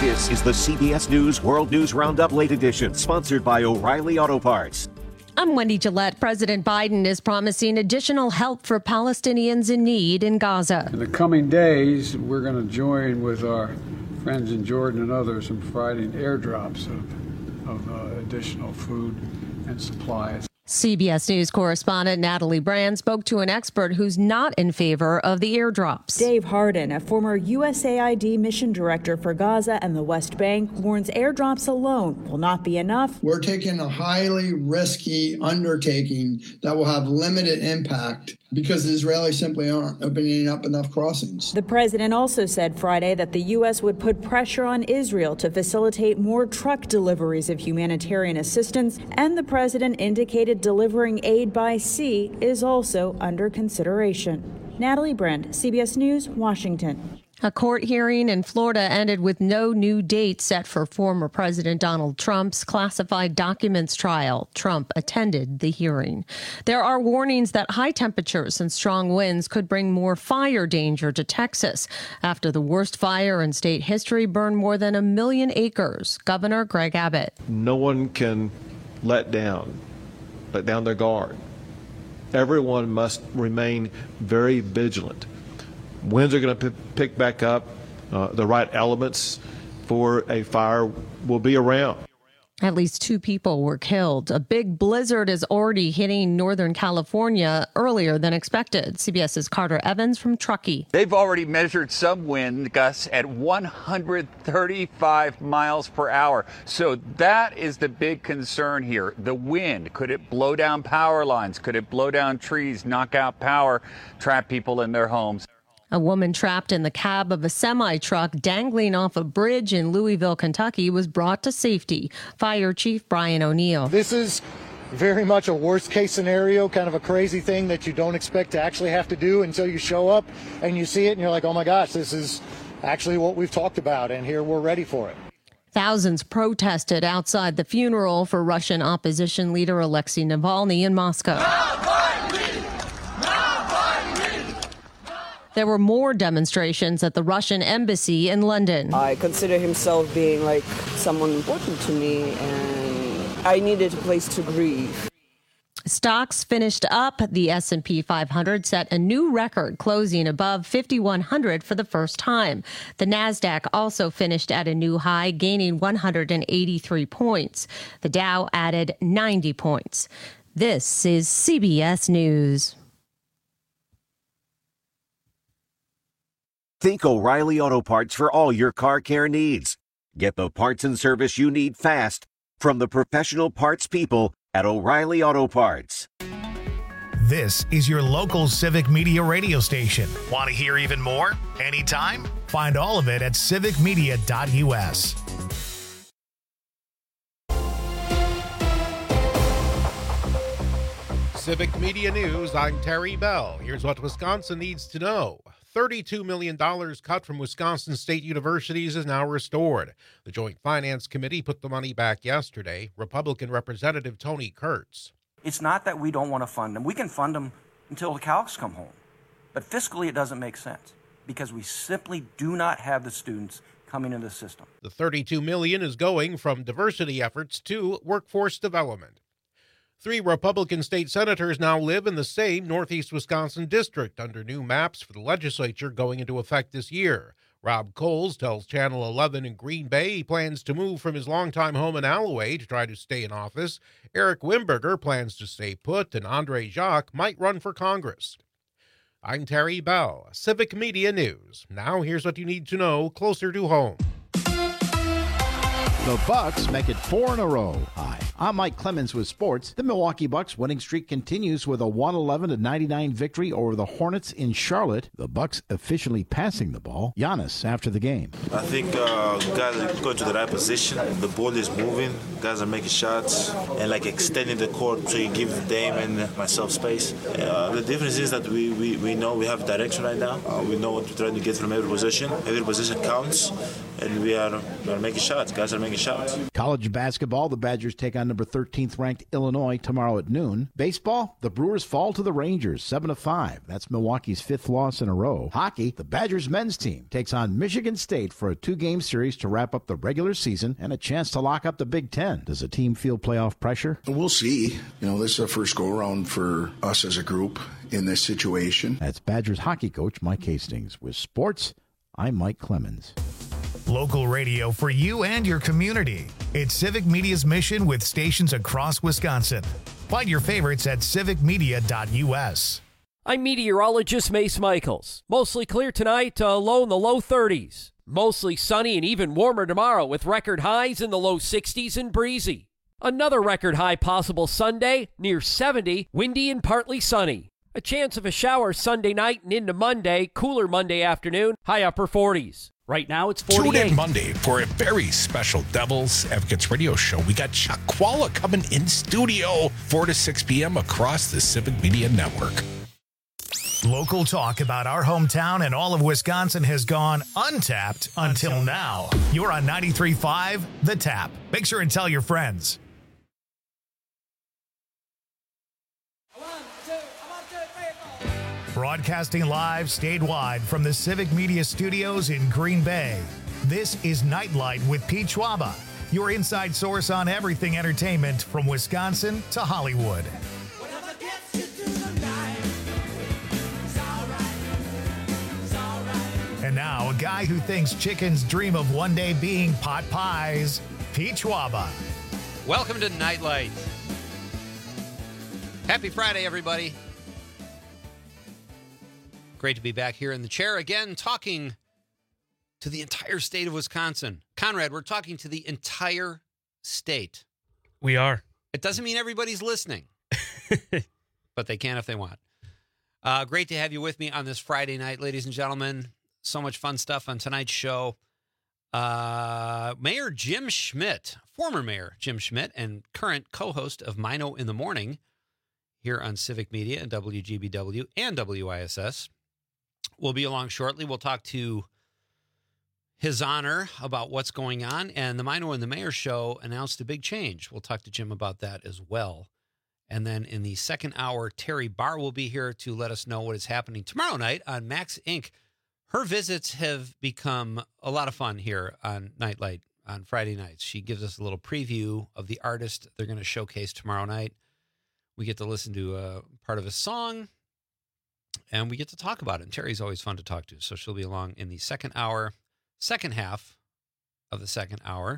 This is the CBS News World News Roundup Late Edition, sponsored by O'Reilly Auto Parts. I'm Wendy Gillette. President Biden is promising additional help for Palestinians in need in Gaza. In the coming days, we're going to join with our friends in Jordan and others in providing airdrops of additional food and supplies. CBS News correspondent Natalie Brand spoke to an expert who's not in favor of the airdrops. Dave Hardin, a former USAID mission director for Gaza and the West Bank, warns airdrops alone will not be enough. We're taking a highly risky undertaking that will have limited impact because the Israelis simply aren't opening up enough crossings. The president also said Friday that the U.S. would put pressure on Israel to facilitate more truck deliveries of humanitarian assistance, and the president indicated delivering aid by sea is also under consideration. Natalie Brand, CBS News, Washington. A court hearing in Florida ended with no new date set for former President Donald Trump's classified documents trial. Trump attended the hearing. There are warnings that high temperatures and strong winds could bring more fire danger to Texas after the worst fire in state history burned more than 1 million acres. Governor Greg Abbott. No one can let down their guard. Everyone must remain very vigilant. Winds are going to pick back up. The right elements for a fire will be around. At least 2 people were killed. A big blizzard is already hitting Northern California earlier than expected. CBS's Carter Evans from Truckee. They've already measured some wind gusts at 135 miles per hour. So that is the big concern here. The wind. Could it blow down power lines? Could it blow down trees, knock out power, trap people in their homes? A woman trapped in the cab of a semi-truck dangling off a bridge in Louisville, Kentucky, was brought to safety. Fire Chief Brian O'Neill. This is very much a worst-case scenario, kind of a crazy thing that you don't expect to actually have to do until you show up and you see it and you're like, oh my gosh, this is actually what we've talked about, and here we're ready for it. Thousands protested outside the funeral for Russian opposition leader Alexei Navalny in Moscow. There were more demonstrations at the Russian embassy in London. I consider himself being like someone important to me, and I needed a place to grieve. Stocks finished up. The S&P 500 set a new record, closing above 5,100 for the first time. The Nasdaq also finished at a new high, gaining 183 points. The Dow added 90 points. This is CBS News. Think O'Reilly Auto Parts for all your car care needs. Get the parts and service you need fast from the professional parts people at O'Reilly Auto Parts. This is your local Civic Media radio station. Want to hear even more? Anytime? Find all of it at civicmedia.us. Civic Media News, I'm Terry Bell. Here's what Wisconsin needs to know. $32 million cut from Wisconsin State Universities is now restored. The Joint Finance Committee put the money back yesterday. Republican Representative Tony Kurtz. It's not that we don't want to fund them. We can fund them until the cows come home. But fiscally, it doesn't make sense because we simply do not have the students coming into the system. The $32 million is going from diversity efforts to workforce development. 3 Republican state senators now live in the same Northeast Wisconsin district under new maps for the legislature going into effect this year. Rob Coles tells Channel 11 in Green Bay he plans to move from his longtime home in Alloway to try to stay in office. Eric Wimberger plans to stay put, and Andre Jacques might run for Congress. I'm Terry Bell, Civic Media News. Now here's what you need to know closer to home. The Bucks make it 4 in a row. Hi, I'm Mike Clemens with sports. The Milwaukee Bucks winning streak continues with a 111-99 victory over the Hornets in Charlotte. The Bucks officially passing the ball. Giannis after the game. I think guys are going to the right position. The ball is moving. Guys are making shots and extending the court so you give Dame and myself space. The difference is that we know we have direction right now. We know what we're trying to get from every position. Every position counts. and we are making shots. Guys are making shots. College basketball, the Badgers take on number 13th ranked Illinois tomorrow at noon. Baseball, the Brewers fall to the Rangers 7-5. That's Milwaukee's 5th loss in a row. Hockey, the Badgers men's team takes on Michigan State for a 2-game series to wrap up the regular season and a chance to lock up the Big Ten. Does the team feel playoff pressure? We'll see. This is our first go-around for us as a group in this situation. That's Badgers hockey coach Mike Hastings. With sports, I'm Mike Clemens. Local radio for you and your community. It's Civic Media's mission with stations across Wisconsin. Find your favorites at civicmedia.us. I'm meteorologist Mace Michaels. Mostly clear tonight, low in the low 30s. Mostly sunny and even warmer tomorrow with record highs in the low 60s and breezy. Another record high possible Sunday, near 70, windy and partly sunny. A chance of a shower Sunday night and into Monday, cooler Monday afternoon, high upper 40s. Right now it's 48. Tune in Monday for a very special Devil's Advocates radio show. We got Chuck Qualla coming in studio 4 to 6 p.m. across the Civic Media Network. Local talk about our hometown and all of Wisconsin has gone untapped until now. You're on 93.5 The Tap. Make sure and tell your friends. Broadcasting live statewide from the Civic Media Studios in Green Bay. This is Nightlight with Pete Schwaba, your inside source on everything entertainment from Wisconsin to Hollywood. And now, a guy who thinks chickens dream of one day being pot pies, Pete Schwaba. Welcome to Nightlight. Happy Friday, everybody. Great to be back here in the chair again, talking to the entire state of Wisconsin. Conrad, we're talking to the entire state. We are. It doesn't mean everybody's listening, but they can if they want. Great to have you with me on this Friday night, ladies and gentlemen. So much fun stuff on tonight's show. Mayor Jim Schmidt, former Mayor Jim Schmidt, and current co-host of Mino in the Morning here on Civic Media and WGBW and WISS, will be along shortly. We'll talk to His Honor about what's going on, and the Mino and the Mayor show announced a big change. We'll talk to Jim about that as well. And then in the second hour, Terry Barr will be here to let us know what is happening tomorrow night on Max Inc. Her visits have become a lot of fun here on Nightlight on Friday nights. She gives us a little preview of the artist they're going to showcase tomorrow night. We get to listen to part of a song, and we get to talk about it. And Terry's always fun to talk to, so she'll be along in the second half of the second hour.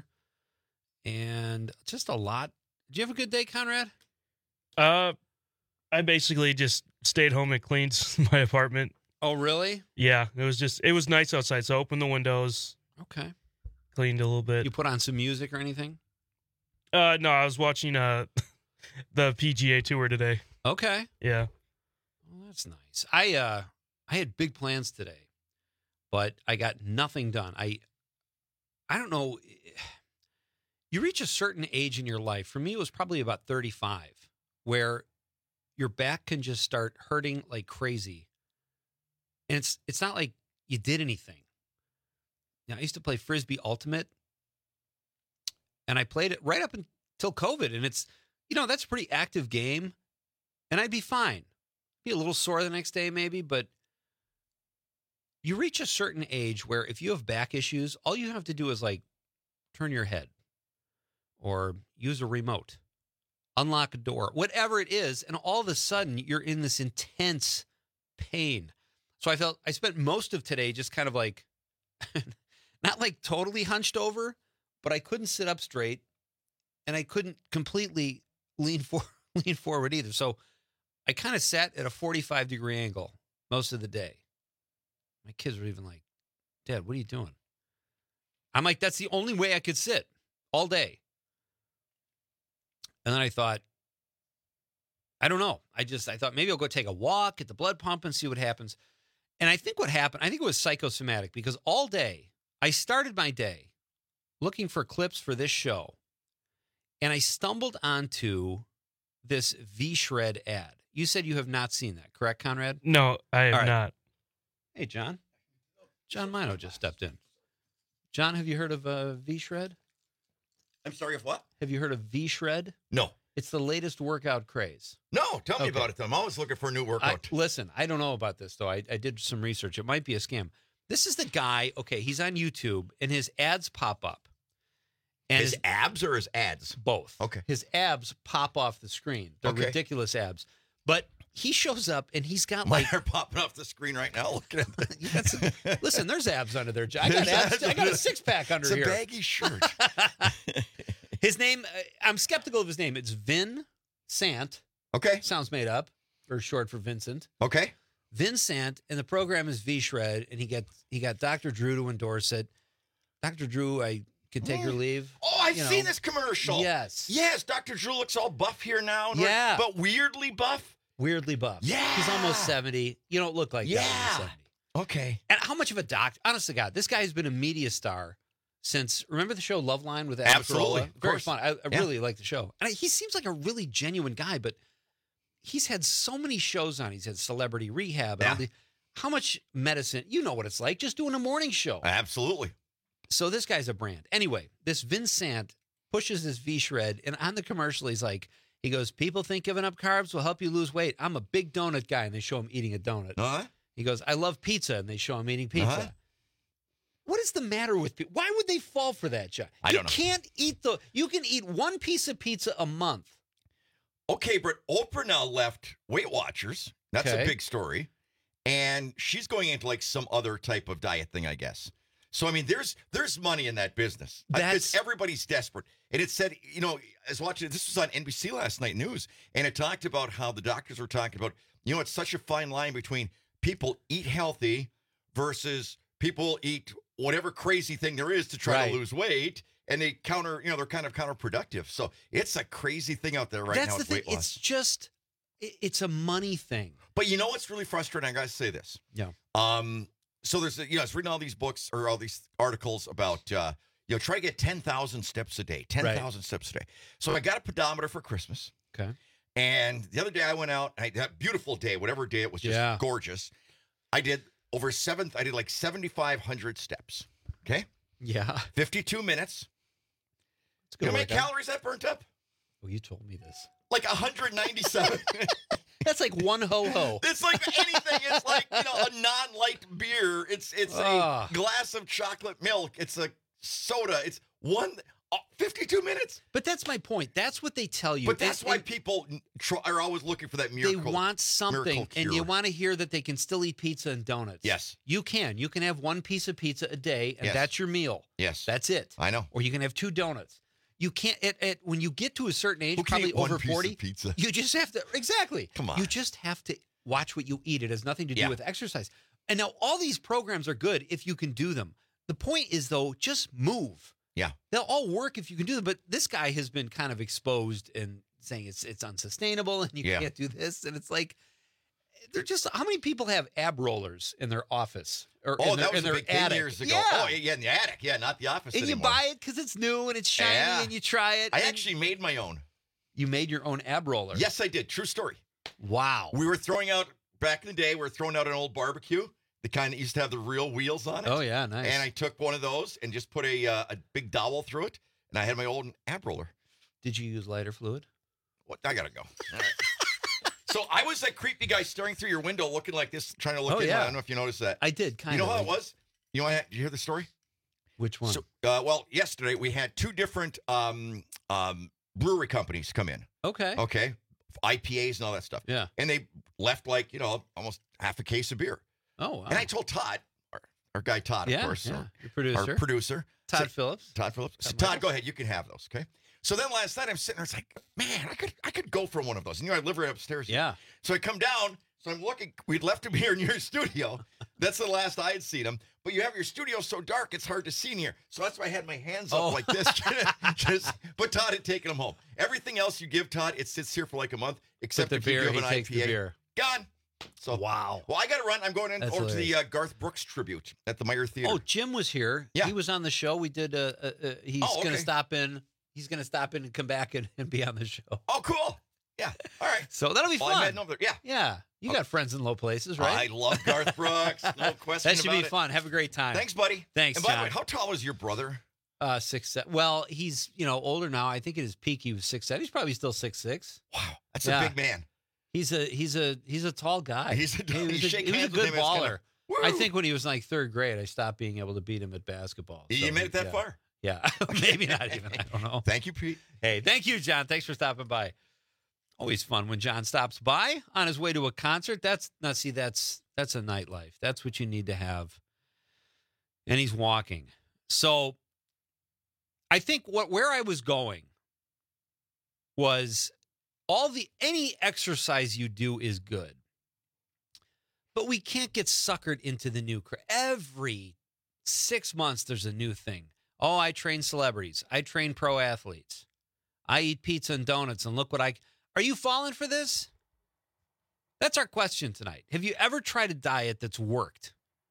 And just a lot. Did you have a good day, Conrad? I basically just stayed home and cleaned my apartment. Oh, really? Yeah, it was nice outside, so I opened the windows. Okay. Cleaned a little bit. You put on some music or anything? No, I was watching the PGA Tour today. Okay. Yeah. Well, that's nice. I had big plans today, but I got nothing done. I don't know. You reach a certain age in your life. For me, it was probably about 35, where your back can just start hurting like crazy. And it's not like you did anything. Now, I used to play Frisbee Ultimate, and I played it right up until COVID. And it's, that's a pretty active game, and I'd be fine. Be a little sore the next day maybe, but you reach a certain age where if you have back issues, all you have to do is like turn your head or use a remote, unlock a door, whatever it is, and all of a sudden you're in this intense pain. So I spent most of today just kind of like, not like totally hunched over, but I couldn't sit up straight and I couldn't completely lean forward either. So I kind of sat at a 45-degree angle most of the day. My kids were even like, Dad, what are you doing? I'm like, that's the only way I could sit all day. And then I thought, I don't know. I thought maybe I'll go take a walk, get the blood pump and see what happens. And I think what happened, I think it was psychosomatic because all day I started my day looking for clips for this show. And I stumbled onto this V-Shred ad. You said you have not seen that, correct, Conrad? No, I have not. Hey, John. John Mino just stepped in. John, have you heard of V-Shred? I'm sorry, of what? Have you heard of V-Shred? No. It's the latest workout craze. No, tell me about it, though. I'm always looking for a new workout. Listen, I don't know about this, though. I did some research. It might be a scam. This is the guy, okay, he's on YouTube, and his ads pop up. And his abs or his ads? Both. Okay. His abs pop off the screen. They're ridiculous abs. But he shows up, and he's got Mine are popping off the screen right now. Looking at that. Listen, there's abs under there. I got abs. I got a six-pack under here. It's a baggy shirt. His name, I'm skeptical of his name. It's Vin Sant. Okay. Sounds made up, or short for Vincent. Okay. Vin Sant, and the program is V-Shred, and he got Dr. Drew to endorse it. Dr. Drew, I can take your leave. Oh, I've seen this commercial. Yes. Yes, Dr. Drew looks all buff here now. Yeah. But weirdly buff. Weirdly buff. Yeah. He's almost 70. You don't look like that when you're 70. Okay. And how much of a doctor? Honest to God, this guy has been a media star since, remember the show Loveline with Adam Absolutely. Carolla? Very fun. I really like the show. And he seems like a really genuine guy, but he's had so many shows on. He's had Celebrity Rehab. And all the, how much medicine, you know what it's like, just doing a morning show. Absolutely. So this guy's a brand. Anyway, this Vin Sant pushes this V-Shred, and on the commercial, he goes, people think giving up carbs will help you lose weight. I'm a big donut guy, and they show him eating a donut. Uh-huh. He goes, I love pizza, and they show him eating pizza. Uh-huh. What is the matter with people? Why would they fall for that, John? I don't know. You can eat one piece of pizza a month. Okay, but Oprah now left Weight Watchers. That's a Okay. big story. And she's going into like some other type of diet thing, I guess. So, I mean, there's money in that business. Because everybody's desperate. And it said, you know, I was watching, this was on NBC last night news, and it talked about how the doctors were talking about, you know, it's such a fine line between people eat healthy versus people eat whatever crazy thing there is to try to lose weight. And they they're kind of counterproductive. So it's a crazy thing out there right now with weight loss. It's just, it's a money thing. But you know what's really frustrating? I got to say this. Yeah. So there's, I was reading all these books or all these articles about, try to get 10,000 steps a day, 10,000 steps a day. So I got a pedometer for Christmas. Okay. And the other day I went out, that beautiful day, whatever day it was, just gorgeous. I did like 7,500 steps. Okay. Yeah. 52 minutes. You know how many calories that burnt up? Well, you told me this. Like 197. That's like one ho-ho. It's like anything. It's like, a non-light beer. It's a glass of chocolate milk. It's a soda. It's 52 minutes. But that's my point. That's what they tell you. But that's why people are always looking for that miracle. They want something, and you want to hear that they can still eat pizza and donuts. Yes. You can. You can have one piece of pizza a day, and that's your meal. Yes. That's it. I know. Or you can have 2 donuts. You can't, when you get to a certain age, probably over 40, pizza? You just have to, exactly. Come on. You just have to watch what you eat. It has nothing to do with exercise. And now all these programs are good if you can do them. The point is, though, just move. Yeah. They'll all work if you can do them. But this guy has been kind of exposed and saying it's unsustainable and you can't do this. And it's like, they're just, how many people have ab rollers in their office? Or in that was their a big thing attic? years ago. Yeah. Oh, yeah, in the attic. Yeah, not the office And you anymore. buy it because it's new and it's shiny and you try it. I actually made my own. You made your own ab roller? Yes, I did. True story. Wow. We were throwing out, back in the day, we were throwing out an old barbecue. The kind that used to have the real wheels on it. Oh, yeah, nice. And I took one of those and just put a big dowel through it, and I had my old ab roller. Did you use lighter fluid? What? I gotta go. All right. So I was that creepy guy staring through your window looking like this, trying to look in. I don't know if you noticed that. I did, kind of. You know how it was? You know, did you hear the story? Which one? So, well, yesterday we had 2 different brewery companies come in. Okay. Okay. IPAs and all that stuff. Yeah. And they left like, almost half a case of beer. Oh, wow. And I told Todd, our guy Todd, of course. Yeah. Our producer. Todd Phillips. Todd Phillips. So, Todd, go ahead. You can have those, okay? So then last night I'm sitting there, it's like, man, I could go for one of those. And I live right upstairs. Yeah. So I come down, so I'm looking, we'd left him here in your studio. That's the last I had seen him. But you have your studio so dark, it's hard to see in here. So that's why I had my hands up like this. But Todd had taken them home. Everything else you give Todd, it sits here for like a month, except the if beer, you give he an takes IPA. the beer. Gone. So wow. Well, I got to run. I'm going over to the Garth Brooks tribute at the Meyer Theater. Oh, Jim was here. Yeah. He was on the show. We did he's going to stop in. He's going to stop in and come back and be on the show. Oh, cool. Yeah. All right. So that'll be fun. I'm heading over there. Yeah. Yeah. You got friends in low places, right? I love Garth Brooks. No question That should about be it. fun. Have a great time. Thanks, buddy. Thanks, And by John. the way, how tall is your brother? 6'7". Well, he's older now. I think at his peak he was 6'7". He's probably still 6'6". Wow, that's a big man. He's a tall guy. You shake he was a hands with good him, it's baller. kinda, I think when he was like third grade, I stopped being able to beat him at basketball. You made it that far? Yeah, maybe not even. I don't know. Thank you, Pete. Hey, thank you, John. Thanks for stopping by. Always fun when John stops by on his way to a concert. That's a nightlife. That's what you need to have. And he's walking. So I think where I was going was any exercise you do is good. But we can't get suckered into the new. Every 6 months, there's a new thing. Oh, I train celebrities. I train pro athletes. I eat pizza and donuts, and look what Are you falling for this? That's our question tonight. Have you ever tried a diet that's worked?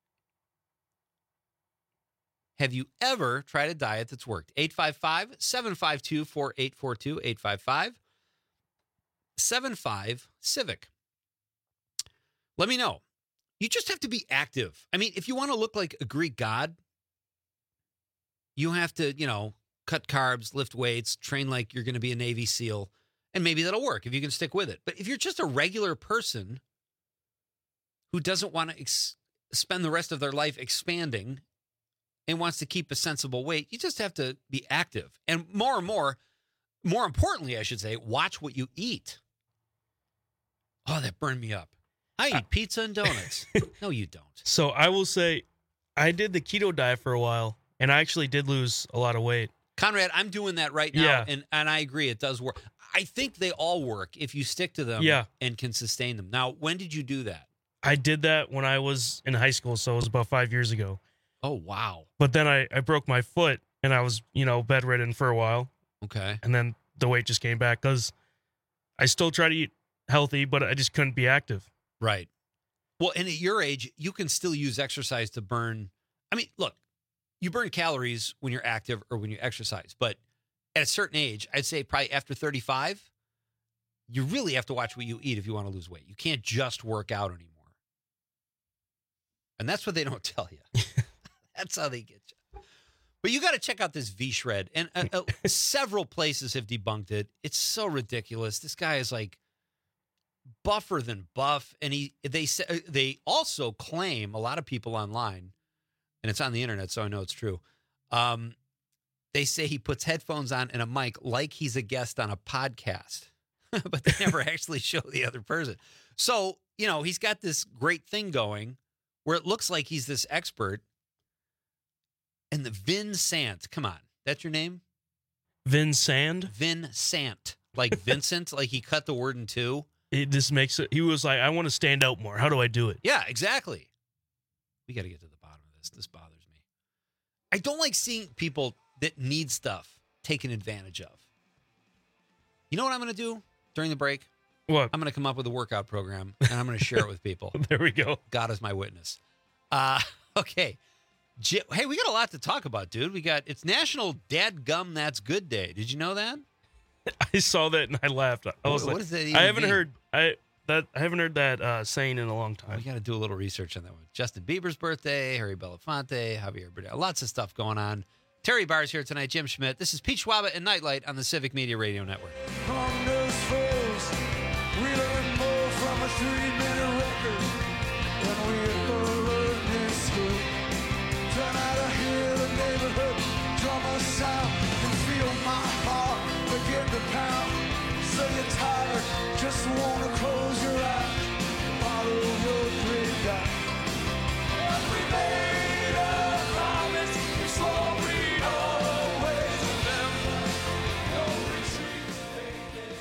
Have you ever tried a diet that's worked? 855-752-4842, 855-75-CIVIC. Let me know. You just have to be active. I mean, if you want to look like a Greek god, you have to, cut carbs, lift weights, train like you're going to be a Navy SEAL, and maybe that'll work if you can stick with it. But if you're just a regular person who doesn't want to spend the rest of their life expanding and wants to keep a sensible weight, you just have to be active. And more importantly, I should say, watch what you eat. Oh, that burned me up. I eat pizza and donuts. No, you don't. So I will say I did the keto diet for a while, and I actually did lose a lot of weight. Conrad, I'm doing that right now, Yeah. and I agree, it does work. I think they all work if you stick to them and can sustain them. Now, when did you do that? I did that when I was in high school, so it was about 5 years ago. Oh, wow. But then I broke my foot, and I was, bedridden for a while. Okay. And then the weight just came back because I still try to eat healthy, but I just couldn't be active. Right. Well, and at your age, you can still use exercise to burn. I mean, look, you burn calories when you're active or when you exercise. But at a certain age, I'd say probably after 35, you really have to watch what you eat if you want to lose weight. You can't just work out anymore. And that's what they don't tell you. That's how they get you. But you got to check out this V-Shred. And several places have debunked it. It's so ridiculous. This guy is like buffer than buff. And they also claim, a lot of people online, and it's on the internet, so I know it's true. They say he puts headphones on and a mic like he's a guest on a podcast, but they never actually show the other person. So, he's got this great thing going where it looks like he's this expert. And the Vin Sant, come on, that's your name? Vin Sant? Vin Sant, like Vincent, like he cut the word in two. He was like, I want to stand out more. How do I do it? Yeah, exactly. We got to get to the bottom of this. This bothers me. I don't like seeing people that need stuff taken advantage of. You know what I'm going to do during the break? What? I'm going to come up with a workout program, and I'm going to share it with people. There we go. God is my witness. Okay. Hey, we got a lot to talk about, dude. It's National Dadgum That's Good Day. Did you know that? I saw that and I laughed. I was what like, does that even I haven't mean? heard I haven't heard that saying in a long time. We got to do a little research on that one. Justin Bieber's birthday, Harry Belafonte, Javier Bardem. Lots of stuff going on. Terry Barr's here tonight. Jim Schmidt. This is Pete Schwaba and Nightlight on the Civic Media Radio Network. We learn more from a 3-minute record than we ever learned in school. Turn out to hear the neighborhood drummer sound and feel my heart begin to pound. So you're tired, just wanna close your eyes, follow your dream down. We made a promise, we swore we'd always remember. No retreat, baby.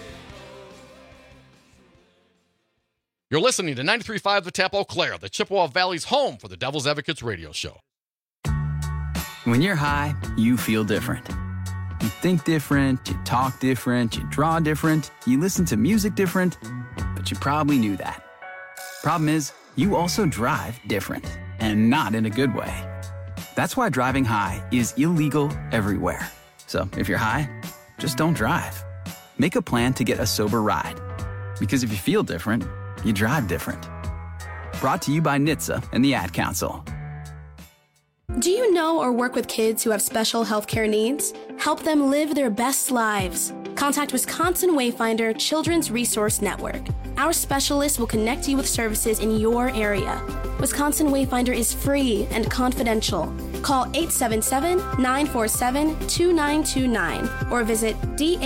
You're listening to 93.5 The Tap Eau Claire, the Chippewa Valley's home for the Devil's Advocates radio show. When you're high, you feel different. You think different, you talk different, you draw different, you listen to music different, but you probably knew that. Problem is, you also drive different, and not in a good way. That's why driving high is illegal everywhere. So if you're high, just don't drive. Make a plan to get a sober ride. Because if you feel different, you drive different. Brought to you by NHTSA and the Ad Council. Do you know or work with kids who have special healthcare needs? Help them live their best lives. Contact Wisconsin Wayfinder Children's Resource Network. Our specialists will connect you with services in your area. Wisconsin Wayfinder is free and confidential. Call 877-947-2929 or visit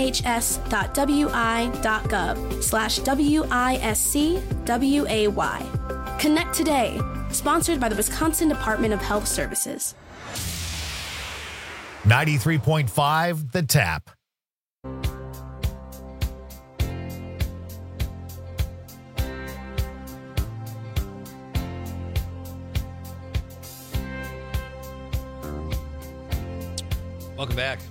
dhs.wi.gov/WISCWAY. Connect today. Sponsored by the Wisconsin Department of Health Services. 93.5 The Tap. Welcome back.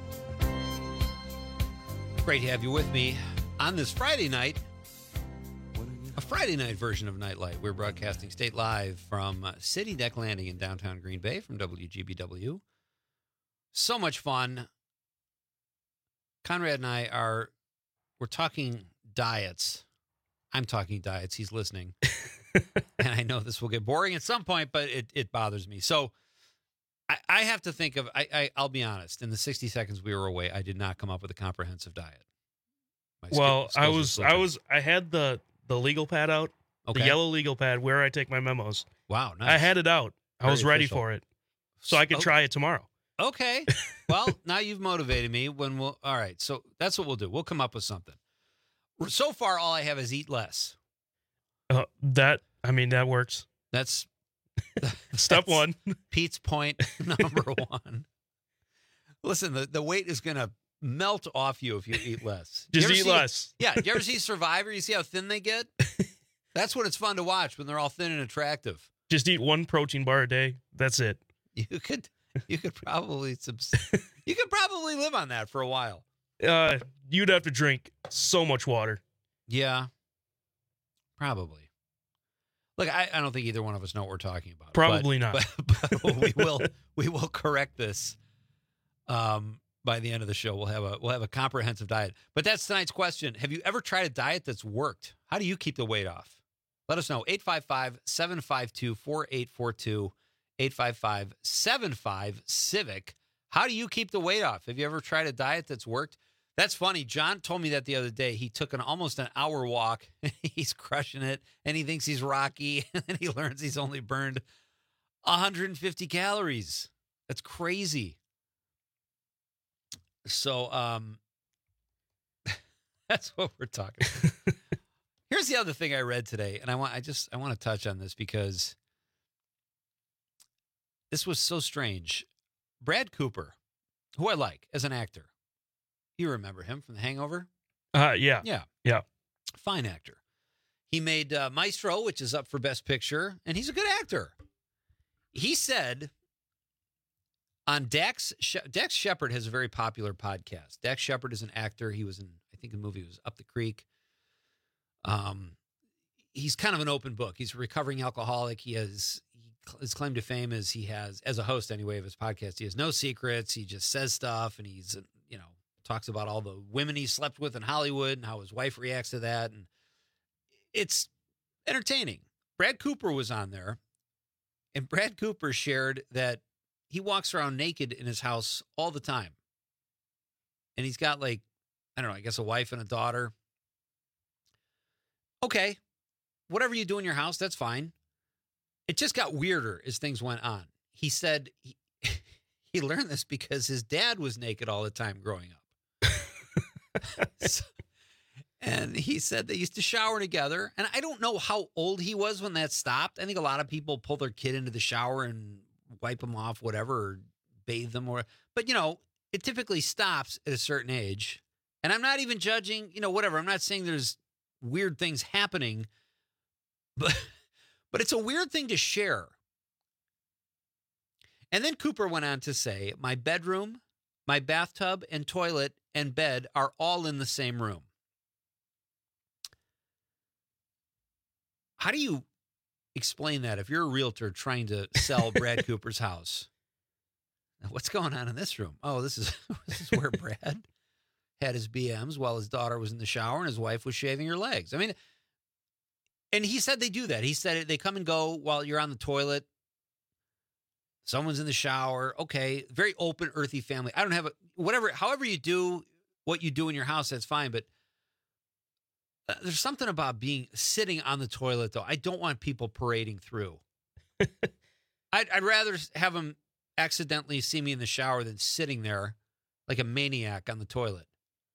Great to have you with me on this Friday night. A Friday night version of Nightlight. We're broadcasting state live from City Deck Landing in downtown Green Bay from WGBW. So much fun. Conrad and I we're talking diets. I'm talking diets. He's listening. And I know this will get boring at some point, but it bothers me. So I have to think of, I'll be honest, in the 60 seconds we were away, I did not come up with a comprehensive diet. I had the legal pad out, the yellow legal pad where I take my memos. Wow, nice. I had it out. I was ready official. for it. So I could try it tomorrow. Okay. Well, now you've motivated me. All right, so that's what we'll do. We'll come up with something. So far, all I have is eat less. That works. That's step one. Pete's point number one. Listen, the weight is going to melt off you if you eat less. Just eat less. Yeah. Do you ever see Survivor? You see how thin they get? That's what it's fun to watch when they're all thin and attractive. Just eat one protein bar a day. That's it. You could probably live on that for a while. You'd have to drink so much water. Yeah. Probably. Look, I don't think either one of us know what we're talking about. Probably not. But we will correct this. By the end of the show, we'll have a comprehensive diet. But that's tonight's question. Have you ever tried a diet that's worked? How do you keep the weight off? Let us know. 855-752-4842. 855-75-CIVIC. How do you keep the weight off? Have you ever tried a diet that's worked? That's funny. John told me that the other day. He took almost an hour walk. He's crushing it, and he thinks he's Rocky, and then he learns he's only burned 150 calories. That's crazy. So that's what we're talking about. Here's the other thing I read today, and I want to touch on this because this was so strange. Brad Cooper, who I like as an actor. You remember him from The Hangover? Yeah. Fine actor. He made Maestro, which is up for Best Picture, and he's a good actor. He said on Dax Shepard has a very popular podcast. Dax Shepard is an actor. He was in, I think the movie was Up the Creek. He's kind of an open book. He's a recovering alcoholic. His claim to fame is he has, as a host anyway of his podcast, he has no secrets. He just says stuff, and he's, talks about all the women he slept with in Hollywood and how his wife reacts to that. And it's entertaining. Brad Cooper was on there, and Brad Cooper shared that he walks around naked in his house all the time. And he's got I guess a wife and a daughter. Okay, whatever you do in your house, that's fine. It just got weirder as things went on. He said he learned this because his dad was naked all the time growing up. And he said they used to shower together. And I don't know how old he was when that stopped. I think a lot of people pull their kid into the shower and wipe them off, whatever, or bathe them. But, it typically stops at a certain age. And I'm not even judging, whatever. I'm not saying there's weird things happening. But it's a weird thing to share. And then Cooper went on to say, my bedroom, my bathtub and toilet and bed are all in the same room. How do you explain that if you're a realtor trying to sell Brad Cooper's house? What's going on in this room? Oh, this is where Brad had his BMs while his daughter was in the shower and his wife was shaving her legs. I mean, And he said they do that. He said they come and go while you're on the toilet. Someone's in the shower. Okay. Very open, earthy family. I don't have however you do what you do in your house, that's fine. But there's something about sitting on the toilet, though. I don't want people parading through. I'd rather have them accidentally see me in the shower than sitting there like a maniac on the toilet.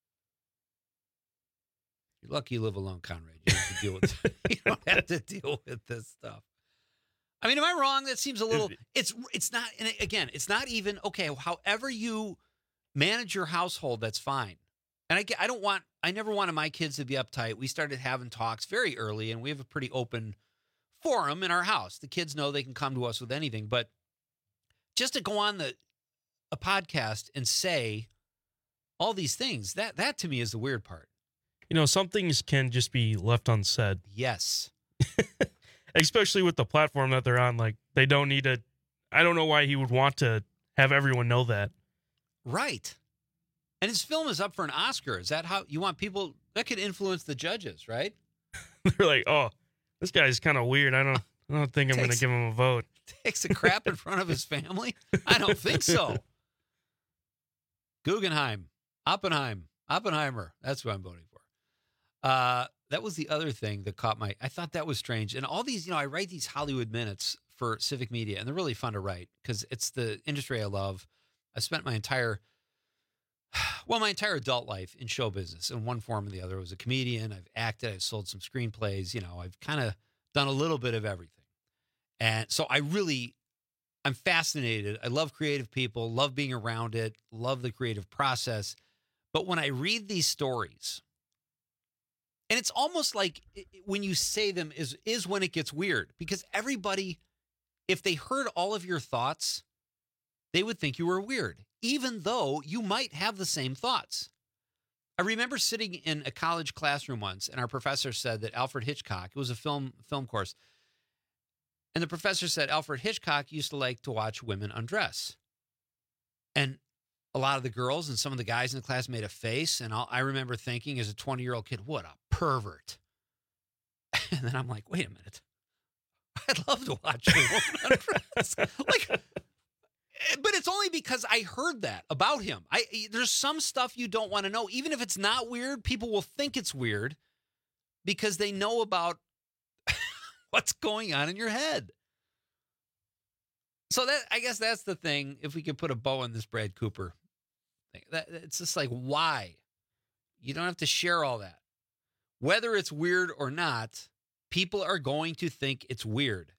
You're lucky you live alone, Conrad. You don't have to deal with you don't have to deal with this stuff. I mean, am I wrong? That seems a little. It's not. And again, it's not even okay. However you manage your household, that's fine. And I never wanted my kids to be uptight. We started having talks very early, and we have a pretty open forum in our house. The kids know they can come to us with anything, but just to go on a podcast and say all these things, that to me is the weird part. Some things can just be left unsaid. Yes. Especially with the platform that they're on. Like, they don't need to. I don't know why he would want to have everyone know that. Right. And his film is up for an Oscar. Is that how you want people? That could influence the judges, right? They're like, oh, this guy's kind of weird. I don't think I'm going to give him a vote. Takes a crap in front of his family? I don't think so. Guggenheim, Oppenheimer. That's who I'm voting for. That was the other thing that caught I thought that was strange. And all these, I write these Hollywood Minutes for Civic Media, and they're really fun to write because it's the industry I love. I spent my entire adult life in show business in one form or the other. I was a comedian. I've acted. I've sold some screenplays. I've kind of done a little bit of everything. And so I'm fascinated. I love creative people, love being around it, love the creative process. But when I read these stories, and it's almost like when you say them is when it gets weird, because everybody, if they heard all of your thoughts, they would think you were weird, even though you might have the same thoughts. I remember sitting in a college classroom once, and our professor said that Alfred Hitchcock, it was a film course, and the professor said Alfred Hitchcock used to like to watch women undress. And a lot of the girls and some of the guys in the class made a face, and I remember thinking as a 20-year-old kid, what a pervert. And then I'm like, wait a minute. I'd love to watch a woman undress. But it's only because I heard that about him. There's some stuff you don't want to know. Even if it's not weird, people will think it's weird because they know about what's going on in your head. So I guess that's the thing. If we could put a bow on this Brad Cooper thing, it's just like, why? You don't have to share all that. Whether it's weird or not, people are going to think it's weird.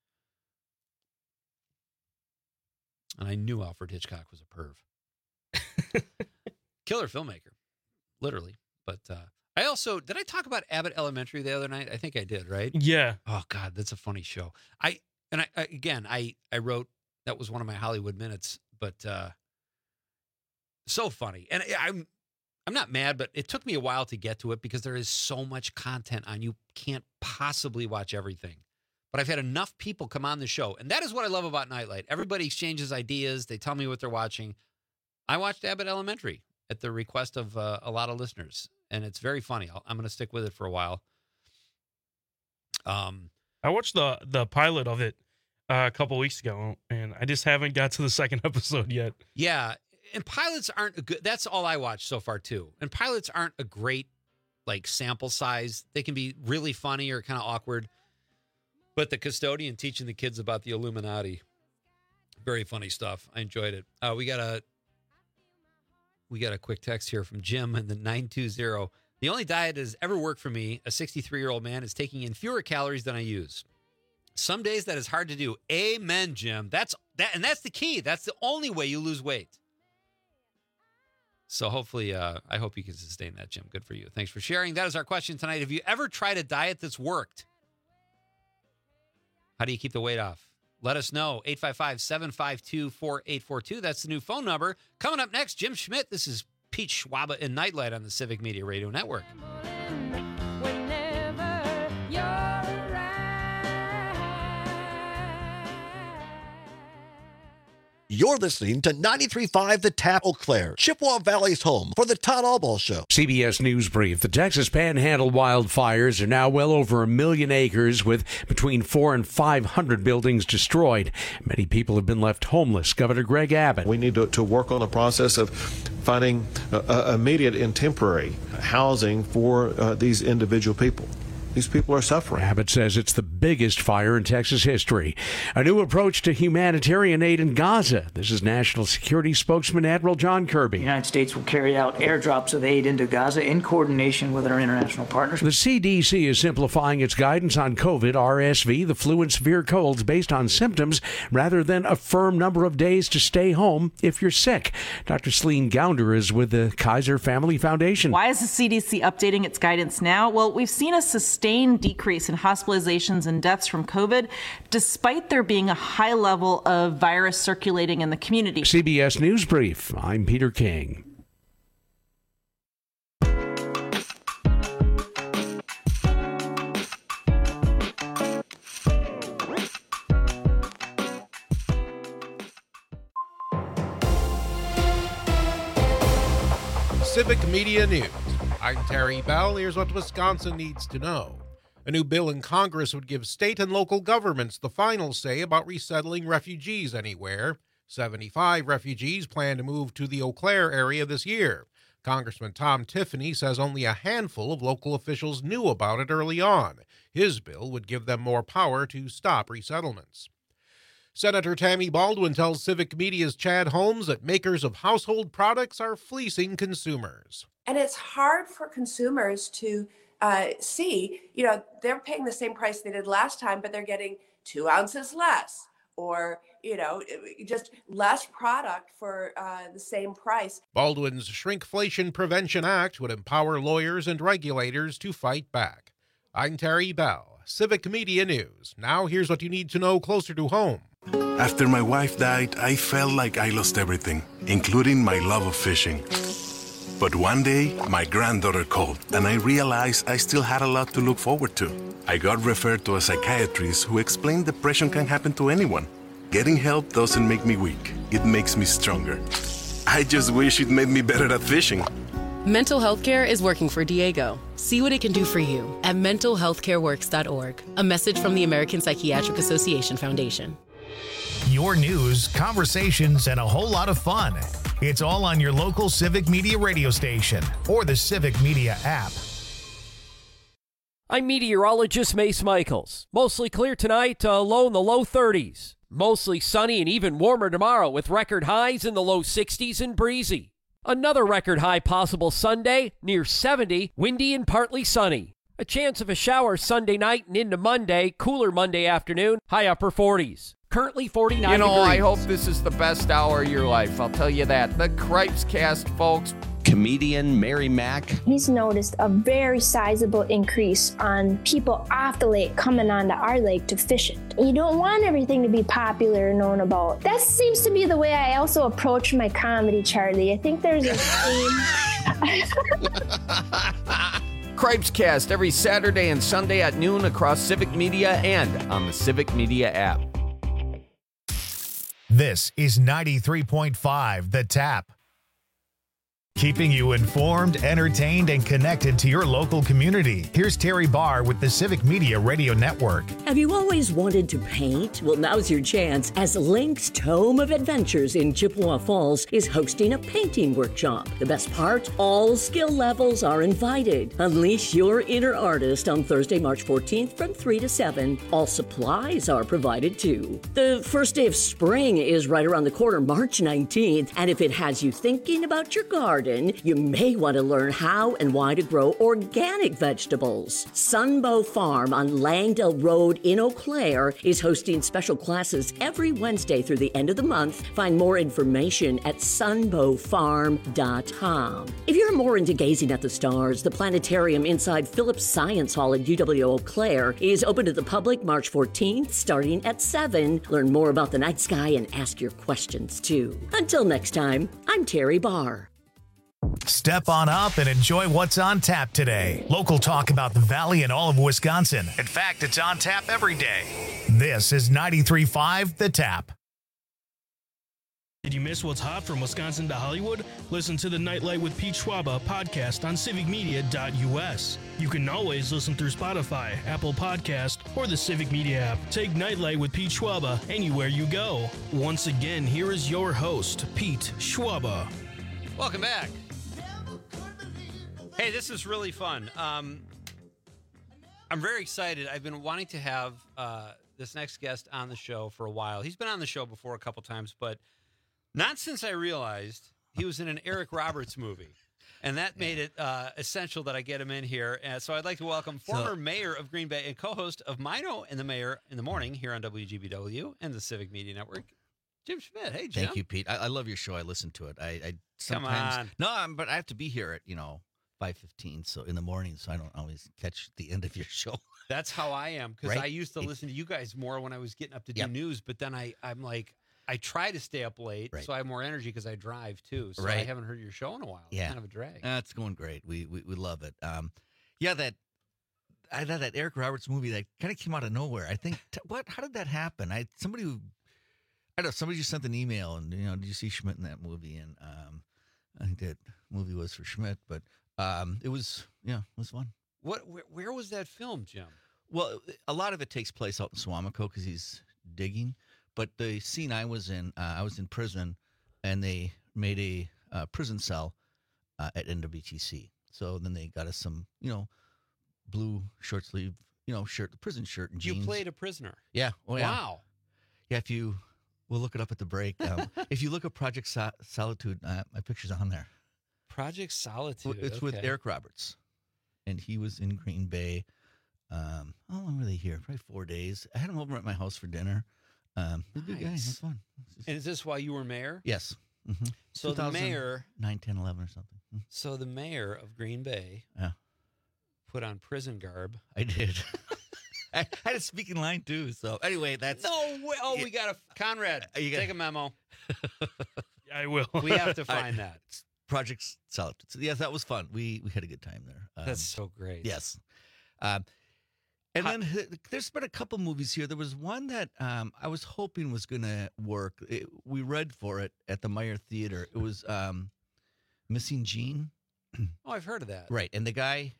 And I knew Alfred Hitchcock was a perv. Killer filmmaker, literally. But I also, did I talk about Abbott Elementary the other night? I think I did, right? Yeah. Oh, God, that's a funny show. I wrote, that was one of my Hollywood Minutes, but so funny. And I'm not mad, but it took me a while to get to it because there is so much content on. You can't possibly watch everything. But I've had enough people come on the show. And that is what I love about Nightlight. Everybody exchanges ideas. They tell me what they're watching. I watched Abbott Elementary at the request of a lot of listeners. And it's very funny. I'm going to stick with it for a while. I watched the pilot of it a couple weeks ago, and I just haven't got to the second episode yet. Yeah. And pilots aren't a good, that's all I watched so far too. And pilots aren't a great sample size. They can be really funny or kind of awkward. But the custodian teaching the kids about the Illuminati, very funny stuff. I enjoyed it. We got a quick text here from Jim in the 920. The only diet that has ever worked for me, a 63-year-old man, is taking in fewer calories than I use. Some days that is hard to do. Amen, Jim. That's the key. That's the only way you lose weight. So hopefully, I hope you can sustain that, Jim. Good for you. Thanks for sharing. That is our question tonight. Have you ever tried a diet that's worked? How do you keep the weight off? Let us know. 855-752-4842. That's the new phone number. Coming up next, Jim Schmidt. This is Pete Schwaba and Nightlight on the Civic Media Radio Network. You're listening to 93.5 The Tap Eau Claire, Chippewa Valley's home for the Todd Albaugh Show. CBS News Brief. The Texas Panhandle wildfires are now well over 1 million acres with between 400 and 500 buildings destroyed. Many people have been left homeless. Governor Greg Abbott. We need to work on the process of finding immediate and temporary housing for these individual people. These people are suffering. Abbott says it's the biggest fire in Texas history. A new approach to humanitarian aid in Gaza. This is National Security Spokesman Admiral John Kirby. The United States will carry out airdrops of aid into Gaza in coordination with our international partners. The CDC is simplifying its guidance on COVID, RSV, the flu, and severe colds based on symptoms rather than a firm number of days to stay home if you're sick. Dr. Celine Gounder is with the Kaiser Family Foundation. Why is the CDC updating its guidance now? Well, we've seen a sustained decrease in hospitalizations and deaths from COVID, despite there being a high level of virus circulating in the community. CBS News Brief. I'm Peter King. Civic Media News. I'm Terry Bell. Here's what Wisconsin needs to know. A new bill in Congress would give state and local governments the final say about resettling refugees anywhere. 75 refugees plan to move to the Eau Claire area this year. Congressman Tom Tiffany says only a handful of local officials knew about it early on. His bill would give them more power to stop resettlements. Senator Tammy Baldwin tells Civic Media's Chad Holmes that makers of household products are fleecing consumers. And it's hard for consumers to see, they're paying the same price they did last time, but they're getting 2 ounces less or, just less product for the same price. Baldwin's Shrinkflation Prevention Act would empower lawyers and regulators to fight back. I'm Terry Bell, Civic Media News. Now here's what you need to know closer to home. After my wife died, I felt like I lost everything, including my love of fishing. But one day, my granddaughter called, and I realized I still had a lot to look forward to. I got referred to a psychiatrist who explained depression can happen to anyone. Getting help doesn't make me weak. It makes me stronger. I just wish it made me better at fishing. Mental health care is working for Diego. See what it can do for you at mentalhealthcareworks.org. A message from the American Psychiatric Association Foundation. Your news, conversations, and a whole lot of fun. It's all on your local Civic Media radio station or the Civic Media app. I'm meteorologist Mace Michaels. Mostly clear tonight, low in the low 30s. Mostly sunny and even warmer tomorrow with record highs in the low 60s and breezy. Another record high possible Sunday, near 70, windy and partly sunny. A chance of a shower Sunday night and into Monday, cooler Monday afternoon, high upper 40s. Currently 49 degrees. I hope this is the best hour of your life. I'll tell you that. The Cripes Cast, folks. Comedian Mary Mack. He's noticed a very sizable increase on people off the lake coming onto our lake to fish it. You don't want everything to be popular and known about. That seems to be the way I also approach my comedy, Charlie. I think there's a theme. Cripes Cast every Saturday and Sunday at noon across Civic Media and on the Civic Media app. This is 93.5 The Tap. Keeping you informed, entertained, and connected to your local community. Here's Terry Barr with the Civic Media Radio Network. Have you always wanted to paint? Well, now's your chance, as Link's Tome of Adventures in Chippewa Falls is hosting a painting workshop. The best part? All skill levels are invited. Unleash your inner artist on Thursday, March 14th from 3 to 7. All supplies are provided too. The first day of spring is right around the corner, March 19th, and if it has you thinking about your garden, you may want to learn how and why to grow organic vegetables. Sunbow Farm on Langdale Road in Eau Claire is hosting special classes every Wednesday through the end of the month. Find more information at sunbowfarm.com. If you're more into gazing at the stars, the planetarium inside Phillips Science Hall at UW Eau Claire is open to the public March 14th, starting at 7. Learn more about the night sky and ask your questions, too. Until next time, I'm Terry Barr. Step on up and enjoy what's on tap today. Local talk about the Valley and all of Wisconsin. In fact, it's on tap every day. This is 93.5 The Tap. Did you miss what's hot from Wisconsin to Hollywood? Listen to the Nightlight with Pete Schwaba podcast on civicmedia.us. You can always listen through Spotify, Apple Podcast, or the Civic Media app. Take Nightlight with Pete Schwaba anywhere you go. Once again, here is your host, Pete Schwaba. Welcome back. Hey, this is really fun. I'm very excited. I've been wanting to have this next guest on the show for a while. He's been on the show before a couple times, but not since I realized he was in an Eric Roberts movie. And that made it essential that I get him in here. So I'd like to welcome former mayor of Green Bay and co-host of Mino and the Mayor in the Morning here on WGBW and the Civic Media Network, Jim Schmidt. Hey, Jim. Thank you, Pete. I love your show. I listen to it. I Come sometimes... on. No, but I have to be here at, 5:15, so in the morning, so I don't always catch the end of your show. That's how I am, because Right? I used to listen to you guys more when I was getting up to do news, but then I'm like... I try to stay up late, so I have more energy because I drive too. So I haven't heard your show in a while. It's kind of a drag. It's going great. We love it. That Eric Roberts movie that kind of came out of nowhere. I think how did that happen? Somebody just sent an email and did you see Schmidt in that movie? And I think that movie was for Schmidt, but it was fun. Where was that film, Jim? Well, a lot of it takes place out in Suamico because he's digging. But the scene I was in prison, and they made a prison cell at NWTC. So then they got us some, blue short sleeve, shirt, the prison shirt and jeans. You played a prisoner. Yeah. Oh, yeah. Wow. Yeah. We'll look it up at the break. If you look at Project Solitude, my picture's on there. Project Solitude. It's with Eric Roberts, and he was in Green Bay. How long were they here? Probably 4 days. I had him over at my house for dinner. He's a good guy. It was fun. And is this while you were mayor? Yes. Mm-hmm. So the mayor... 9, 10, 11 or something. So the mayor of Green Bay put on prison garb. I did. I had a speaking line, too. So anyway, that's... No way. Oh, we got Conrad, take a memo. I will. We have to find that. Project Solitude. So, yes, that was fun. We had a good time there. That's so great. Yes. And then there's been a couple movies here. There was one that I was hoping was going to work. We read for it at the Meyer Theater. It was Missing Gene. Oh, I've heard of that. Right. And the guy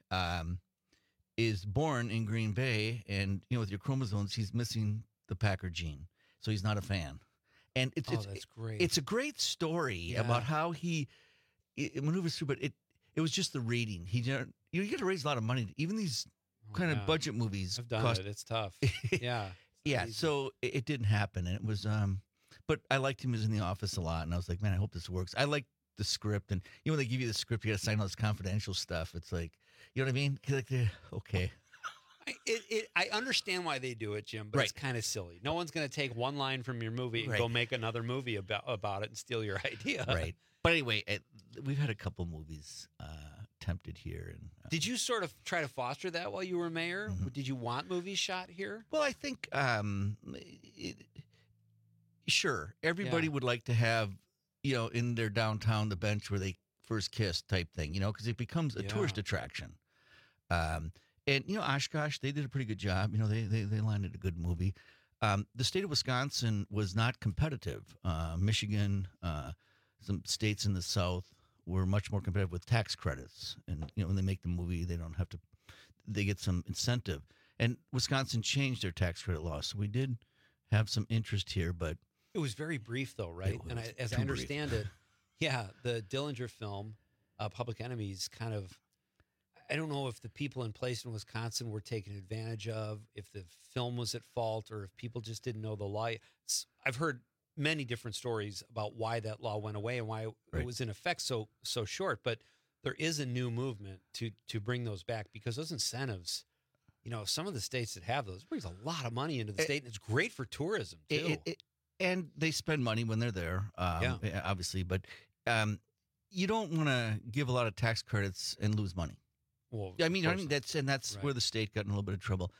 is born in Green Bay, and, with your chromosomes, he's missing the Packer gene. So he's not a fan. And that's great. It's a great story about how he maneuvers through, but it was just the reading. You get to raise a lot of money. Even these kind of budget movies. I've done it. It's tough. Yeah. Yeah. So it didn't happen. And it was, but I liked him as in The Office a lot. And I was like, man, I hope this works. I like the script. And when they give you the script, you got to sign all this confidential stuff. It's like, you know what I mean? Okay. I understand why they do it, Jim, but it's kind of silly. No one's going to take one line from your movie and go make another movie about it and steal your idea. Right. But anyway, we've had a couple movies attempted here. And did you sort of try to foster that while you were mayor? Mm-hmm. Did you want movies shot here? Well, I think sure. Everybody would like to have, in their downtown, the bench where they first kissed type thing, because it becomes a tourist attraction. And, Oshkosh, they did a pretty good job. They landed a good movie. The state of Wisconsin was not competitive. Michigan, some states in the South were much more competitive with tax credits. And, when they make the movie, they get some incentive. And Wisconsin changed their tax credit law. So we did have some interest here, but. It was very brief, though, right? And as I understand it, the Dillinger film, Public Enemies, kind of. I don't know if the people in place in Wisconsin were taken advantage of, if the film was at fault, or if people just didn't know the law. I've heard many different stories about why that law went away and why it was in effect so short. But there is a new movement to bring those back, because those incentives, some of the states that have those, brings a lot of money into the state, and it's great for tourism too. And they spend money when they're there, obviously. But you don't want to give a lot of tax credits and lose money. Well, I mean that's where the state got in a little bit of trouble.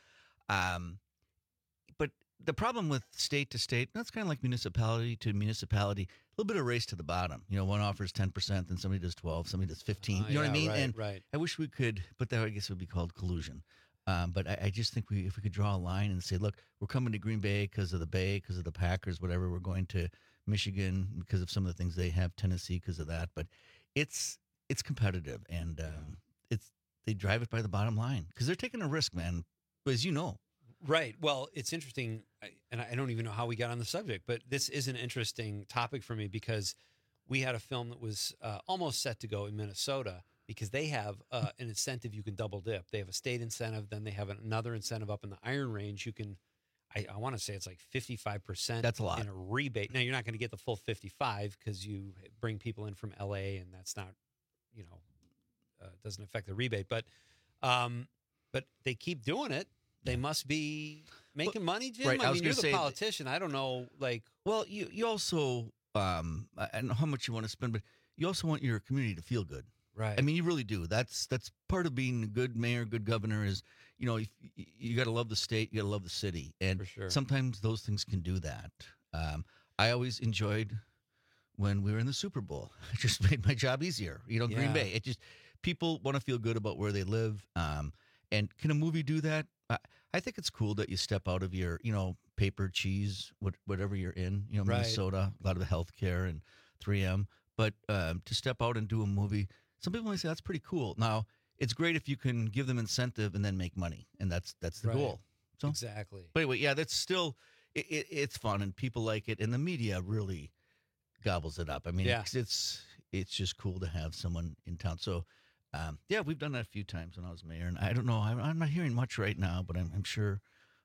But the problem with state to state, that's kind of like municipality to municipality, a little bit of race to the bottom. One offers 10%, then somebody does 12, somebody does 15. You know what I mean? Right. I wish we could, but that I guess would be called collusion. But I just think if we could draw a line and say, look, we're coming to Green Bay because of the Bay, because of the Packers, whatever, we're going to Michigan because of some of the things they have, Tennessee because of that. But it's competitive, and they drive it by the bottom line because they're taking a risk, man, as you know. Right. Well, it's interesting, and I don't even know how we got on the subject, but this is an interesting topic for me because we had a film that was almost set to go in Minnesota because they have an incentive you can double dip. They have a state incentive, then they have another incentive up in the Iron Range. You can, I want to say it's like 55%. That's a lot. In a rebate. Now, you're not going to get the full 55 because you bring people in from L.A., and that's not, doesn't affect the rebate. But they keep doing it. They must be making money, Jim. Right, I mean, you're the politician. I don't know, Well, you also, I don't know how much you want to spend, but you also want your community to feel good. Right. I mean, you really do. That's part of being a good mayor, good governor is, you got to love the state, you got to love the city. And For sure. sometimes those things can do that. I always enjoyed when we were in the Super Bowl. It just made my job easier. Green Bay. It just, people want to feel good about where they live. And can a movie do that? I think it's cool that you step out of your, paper, cheese, whatever you're in, Right. Minnesota, a lot of the healthcare and 3M. But to step out and do a movie, some people might say that's pretty cool. Now, it's great if you can give them incentive and then make money, and that's the Right. goal. So, Exactly. But anyway, yeah, that's still it's fun, and people like it, and the media really gobbles it up. I mean, Yeah. it's just cool to have someone in town. So. We've done that a few times when I was mayor, and I don't know. I'm not hearing much right now, but I'm sure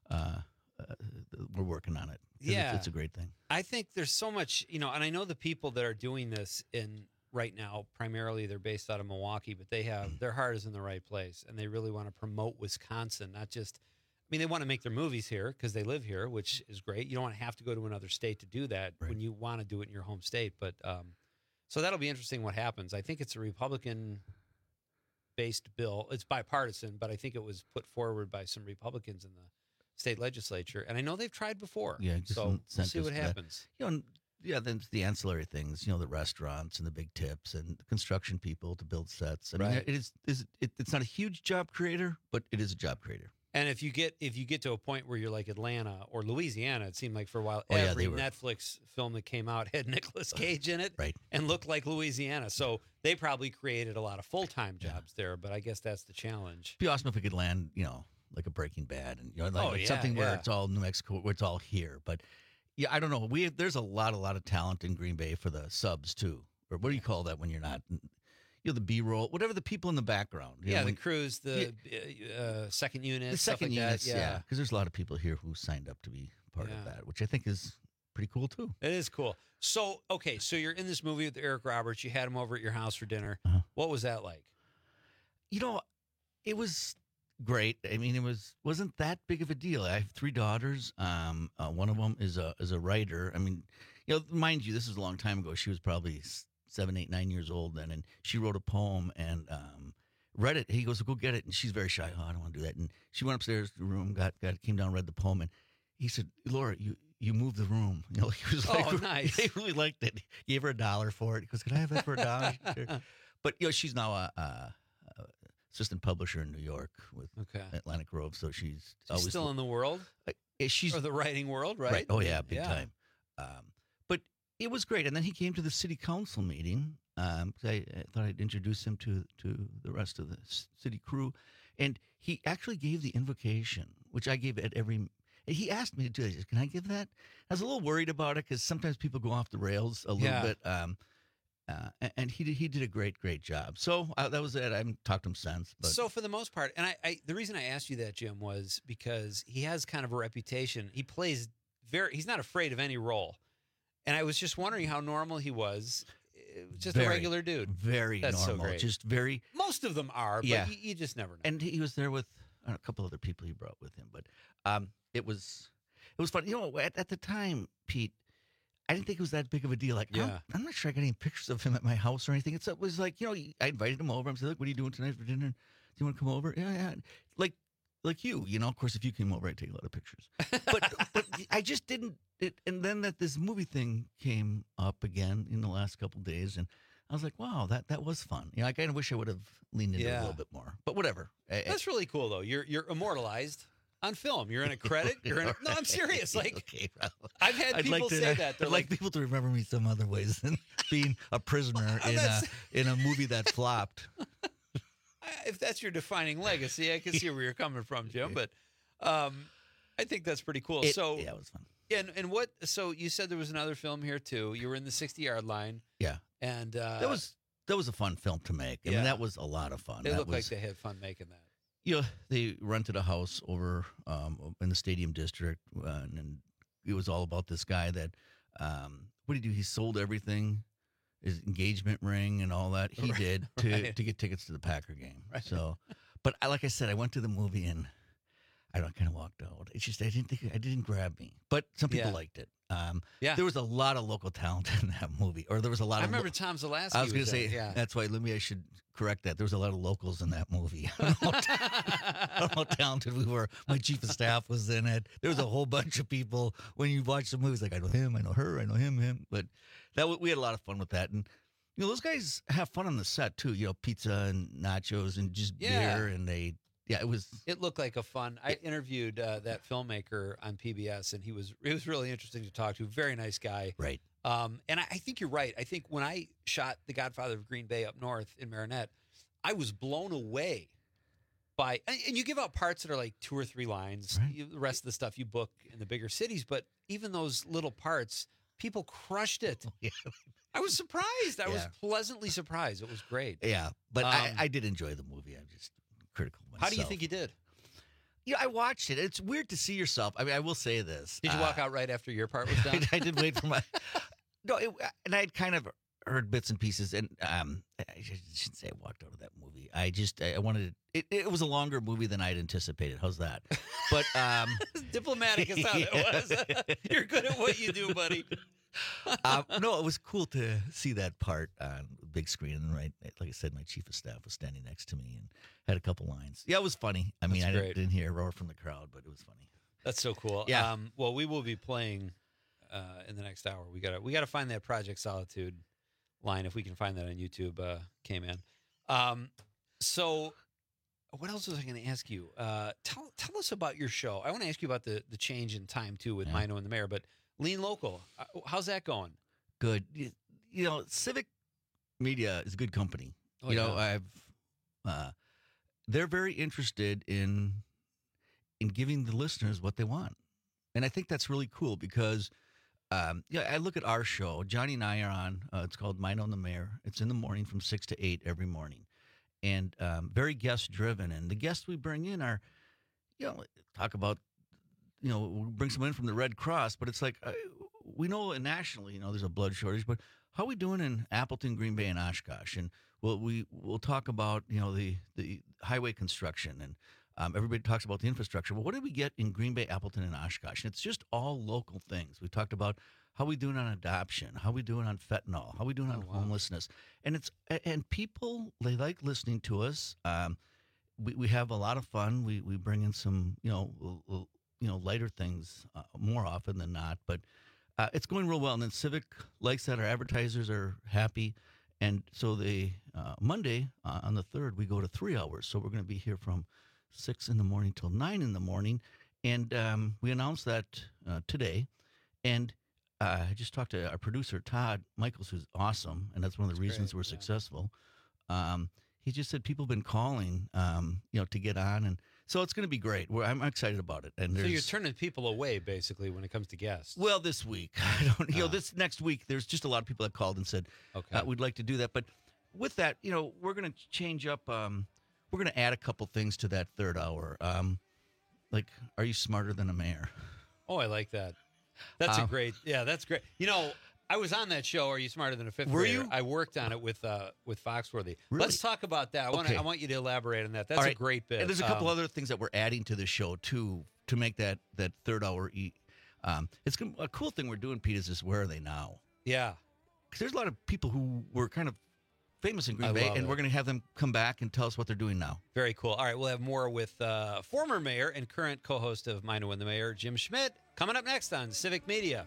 we're working on it. Yeah. It's a great thing. I think there's so much, and I know the people that are doing this right now, primarily they're based out of Milwaukee, but they have their heart is in the right place, and they really want to promote Wisconsin, not just, they want to make their movies here because they live here, which is great. You don't want to have to go to another state to do that when you want to do it in your home state. But so that'll be interesting what happens. I think it's a Republican based bill. It's bipartisan, but I think it was put forward by some Republicans in the state legislature. And I know they've tried before. Yeah, just so we'll see what incentives for that. happens. Then the ancillary things, the restaurants and the big tips and the construction people to build sets. I mean, Right. it's not a huge job creator, but it is a job creator. And if you get to a point where you're like Atlanta or Louisiana, it seemed like for a while they were. Netflix film that came out had Nicolas Cage in it, right, and looked like Louisiana. So they probably created a lot of full-time jobs there. But I guess that's the challenge. It'd be awesome if we could land, like a Breaking Bad, and something yeah. where it's all New Mexico, where it's all here. But yeah, I don't know. There's a lot of talent in Green Bay for the subs too, or what do you call that when you're not? The B-roll, whatever the people in the background. The crews, the second unit, the second like units, that. because there's a lot of people here who signed up to be part of that, which I think is pretty cool too. It is cool. So, okay, so you're in this movie with Eric Roberts. You had him over at your house for dinner. Uh-huh. What was that like? It was great. I mean, wasn't that big of a deal. I have 3 daughters. One of them is a writer. I mean, mind you, this is a long time ago. She was probably 7, 8, 9 years old then, and she wrote a poem and read it. He goes, "Go get it," and she's very shy. "Oh, I don't want to do that." And she went upstairs to the room, came down, read the poem, and he said, "Laura, you moved the room." He was like, "Oh, nice." They really liked it. He gave her $1 for it. He goes, "Can I have that for $1?" But she's now a assistant publisher in New York with Atlantic Grove, so she's always still in the world. She's or the writing world, right? Oh yeah, big time. But it was great, and then he came to the city council meeting. Because I thought I'd introduce him to the rest of the city crew, and he actually gave the invocation, which I gave at every. He asked me to do it. Can I give that? I was a little worried about it because sometimes people go off the rails a little bit. And he did a great job. So that was it. I haven't talked to him since. But. So for the most part, and I the reason I asked you that, Jim, was because he has kind of a reputation. He plays he's not afraid of any role. And I was just wondering how normal he was. Just a regular dude. Very That's normal. So great. Just very. Most of them are, but you just never know. And he was there with a couple other people he brought with him. But it was fun. At the time, Pete, I didn't think it was that big of a deal. Like, I'm not sure I got any pictures of him at my house or anything. It was like, I invited him over. I said, "Look, what are you doing tonight for dinner? Do you want to come over?" Yeah. Like you, of course, if you came over, I'd take a lot of pictures. But I just didn't. And then this movie thing came up again in the last couple of days, and I was like, wow, that was fun. I kind of wish I would have leaned into it a little bit more. But whatever. That's really cool, though. You're immortalized. on film. You're in a credit. You're in. No, I'm serious. Like, okay, well, I've had people say that. I'd like people to remember me some other ways than being a prisoner in a movie that flopped. If that's your defining legacy, I can see where you're coming from, Jim. But I think that's pretty cool. Yeah, it was fun. And what? So you said there was another film here too. You were in the 60-yard line. Yeah, and that was a fun film to make. I mean, that was a lot of fun. It looked like they had fun making that. You know, they rented a house over in the Stadium District, and it was all about this guy that, what did he do? He sold everything, his engagement ring and all that. He did to get tickets to the Packer game. Right. So, but like I said, I went to the movie and I kind of walked out. It's just it didn't grab me. But some people liked it. There was a lot of local talent in that movie, or there was a lot. I remember Tom Zaleski. I was going to say that's why. I should correct that. There was a lot of locals in that movie. I don't know how talented we were. My chief of staff was in it. There was a whole bunch of people. When you watch the movies, like I know him, I know her, I know him. But we had a lot of fun with that, and you know those guys have fun on the set too. You know, pizza and nachos and just beer, and they. Yeah, it looked like a fun. I interviewed that filmmaker on PBS, and it was really interesting to talk to. Very nice guy. Right. And I think you're right. I think when I shot The Godfather of Green Bay up north in Marinette, I was blown away by. And you give out parts that are like 2 or 3 lines. Right. The rest of the stuff you book in the bigger cities, but even those little parts, people crushed it. Yeah. I was surprised. I was pleasantly surprised. It was great. Yeah, but I did enjoy the movie. I'm just critical of myself. How do you think you did? Yeah, I watched it. It's weird to see yourself. I mean, I will say this. Did you walk out right after your part was done? I did wait for my. And I had kind of heard bits and pieces, and I shouldn't say I walked out of that movie. I wanted it was a longer movie than I'd anticipated. How's that? But diplomatic is how it was. You're good at what you do, buddy. No, it was cool to see that part on the big screen. And right, like I said, my chief of staff was standing next to me and had a couple lines. Yeah, it was funny. I mean, I didn't hear a roar from the crowd, but it was funny. That's so cool. Yeah. Well, we will be playing in the next hour. We gotta find that Project Solitude line if we can find that on YouTube. K-Man. So, what else was I going to ask you? Tell us about your show. I want to ask you about the change in time too with Mino and the Mayor, but. Lean Local, how's that going? Good. You know, Civic Media is a good company. Oh, you know, they're very interested in giving the listeners what they want, and I think that's really cool because, I look at our show. Johnny and I are on. It's called Mino and the Mayor. It's in the morning from 6 to 8 every morning, and very guest driven. And the guests we bring in are, talk about. We'll bring someone in from the Red Cross, but it's like we know nationally, there's a blood shortage, but how are we doing in Appleton, Green Bay, and Oshkosh? And we'll talk about the highway construction, and everybody talks about the infrastructure. Well, what did we get in Green Bay, Appleton, and Oshkosh? And it's just all local things. We talked about how we doing on adoption, how we doing on fentanyl, how we doing on homelessness, and people they like listening to us. We have a lot of fun. We bring in some lighter things more often than not, but it's going real well. And then Civic likes that. Our advertisers are happy. And so Monday on the 3rd, we go to 3 hours. So we're going to be here from 6 in the morning till 9 in the morning. And we announced that today. And I just talked to our producer, Todd Michaels, who's awesome. And that's one of the reasons we're successful. He just said people have been calling, to get on. And so it's going to be great. I'm excited about it. And so you're turning people away, basically, when it comes to guests. Well, this week, this next week, there's just a lot of people that called and said, we'd like to do that. But with that, we're going to change up. We're going to add a couple things to that 3rd hour. Like, are you smarter than a mayor? Oh, I like that. That's that's great. I was on that show. Are You Smarter Than a Fifth Grader? Were you? I worked on it with Foxworthy. Really? Let's talk about that. I want you to elaborate on that. That's a great bit. And there's a couple other things that we're adding to the show too to make that 3rd hour. It's a cool thing we're doing, Pete. Is this Where Are They Now? Yeah, because there's a lot of people who were kind of famous in Green Bay, and we're going to have them come back and tell us what they're doing now. Very cool. All right, we'll have more with former mayor and current co-host of Mino and the Mayor, Jim Schmidt, coming up next on Civic Media.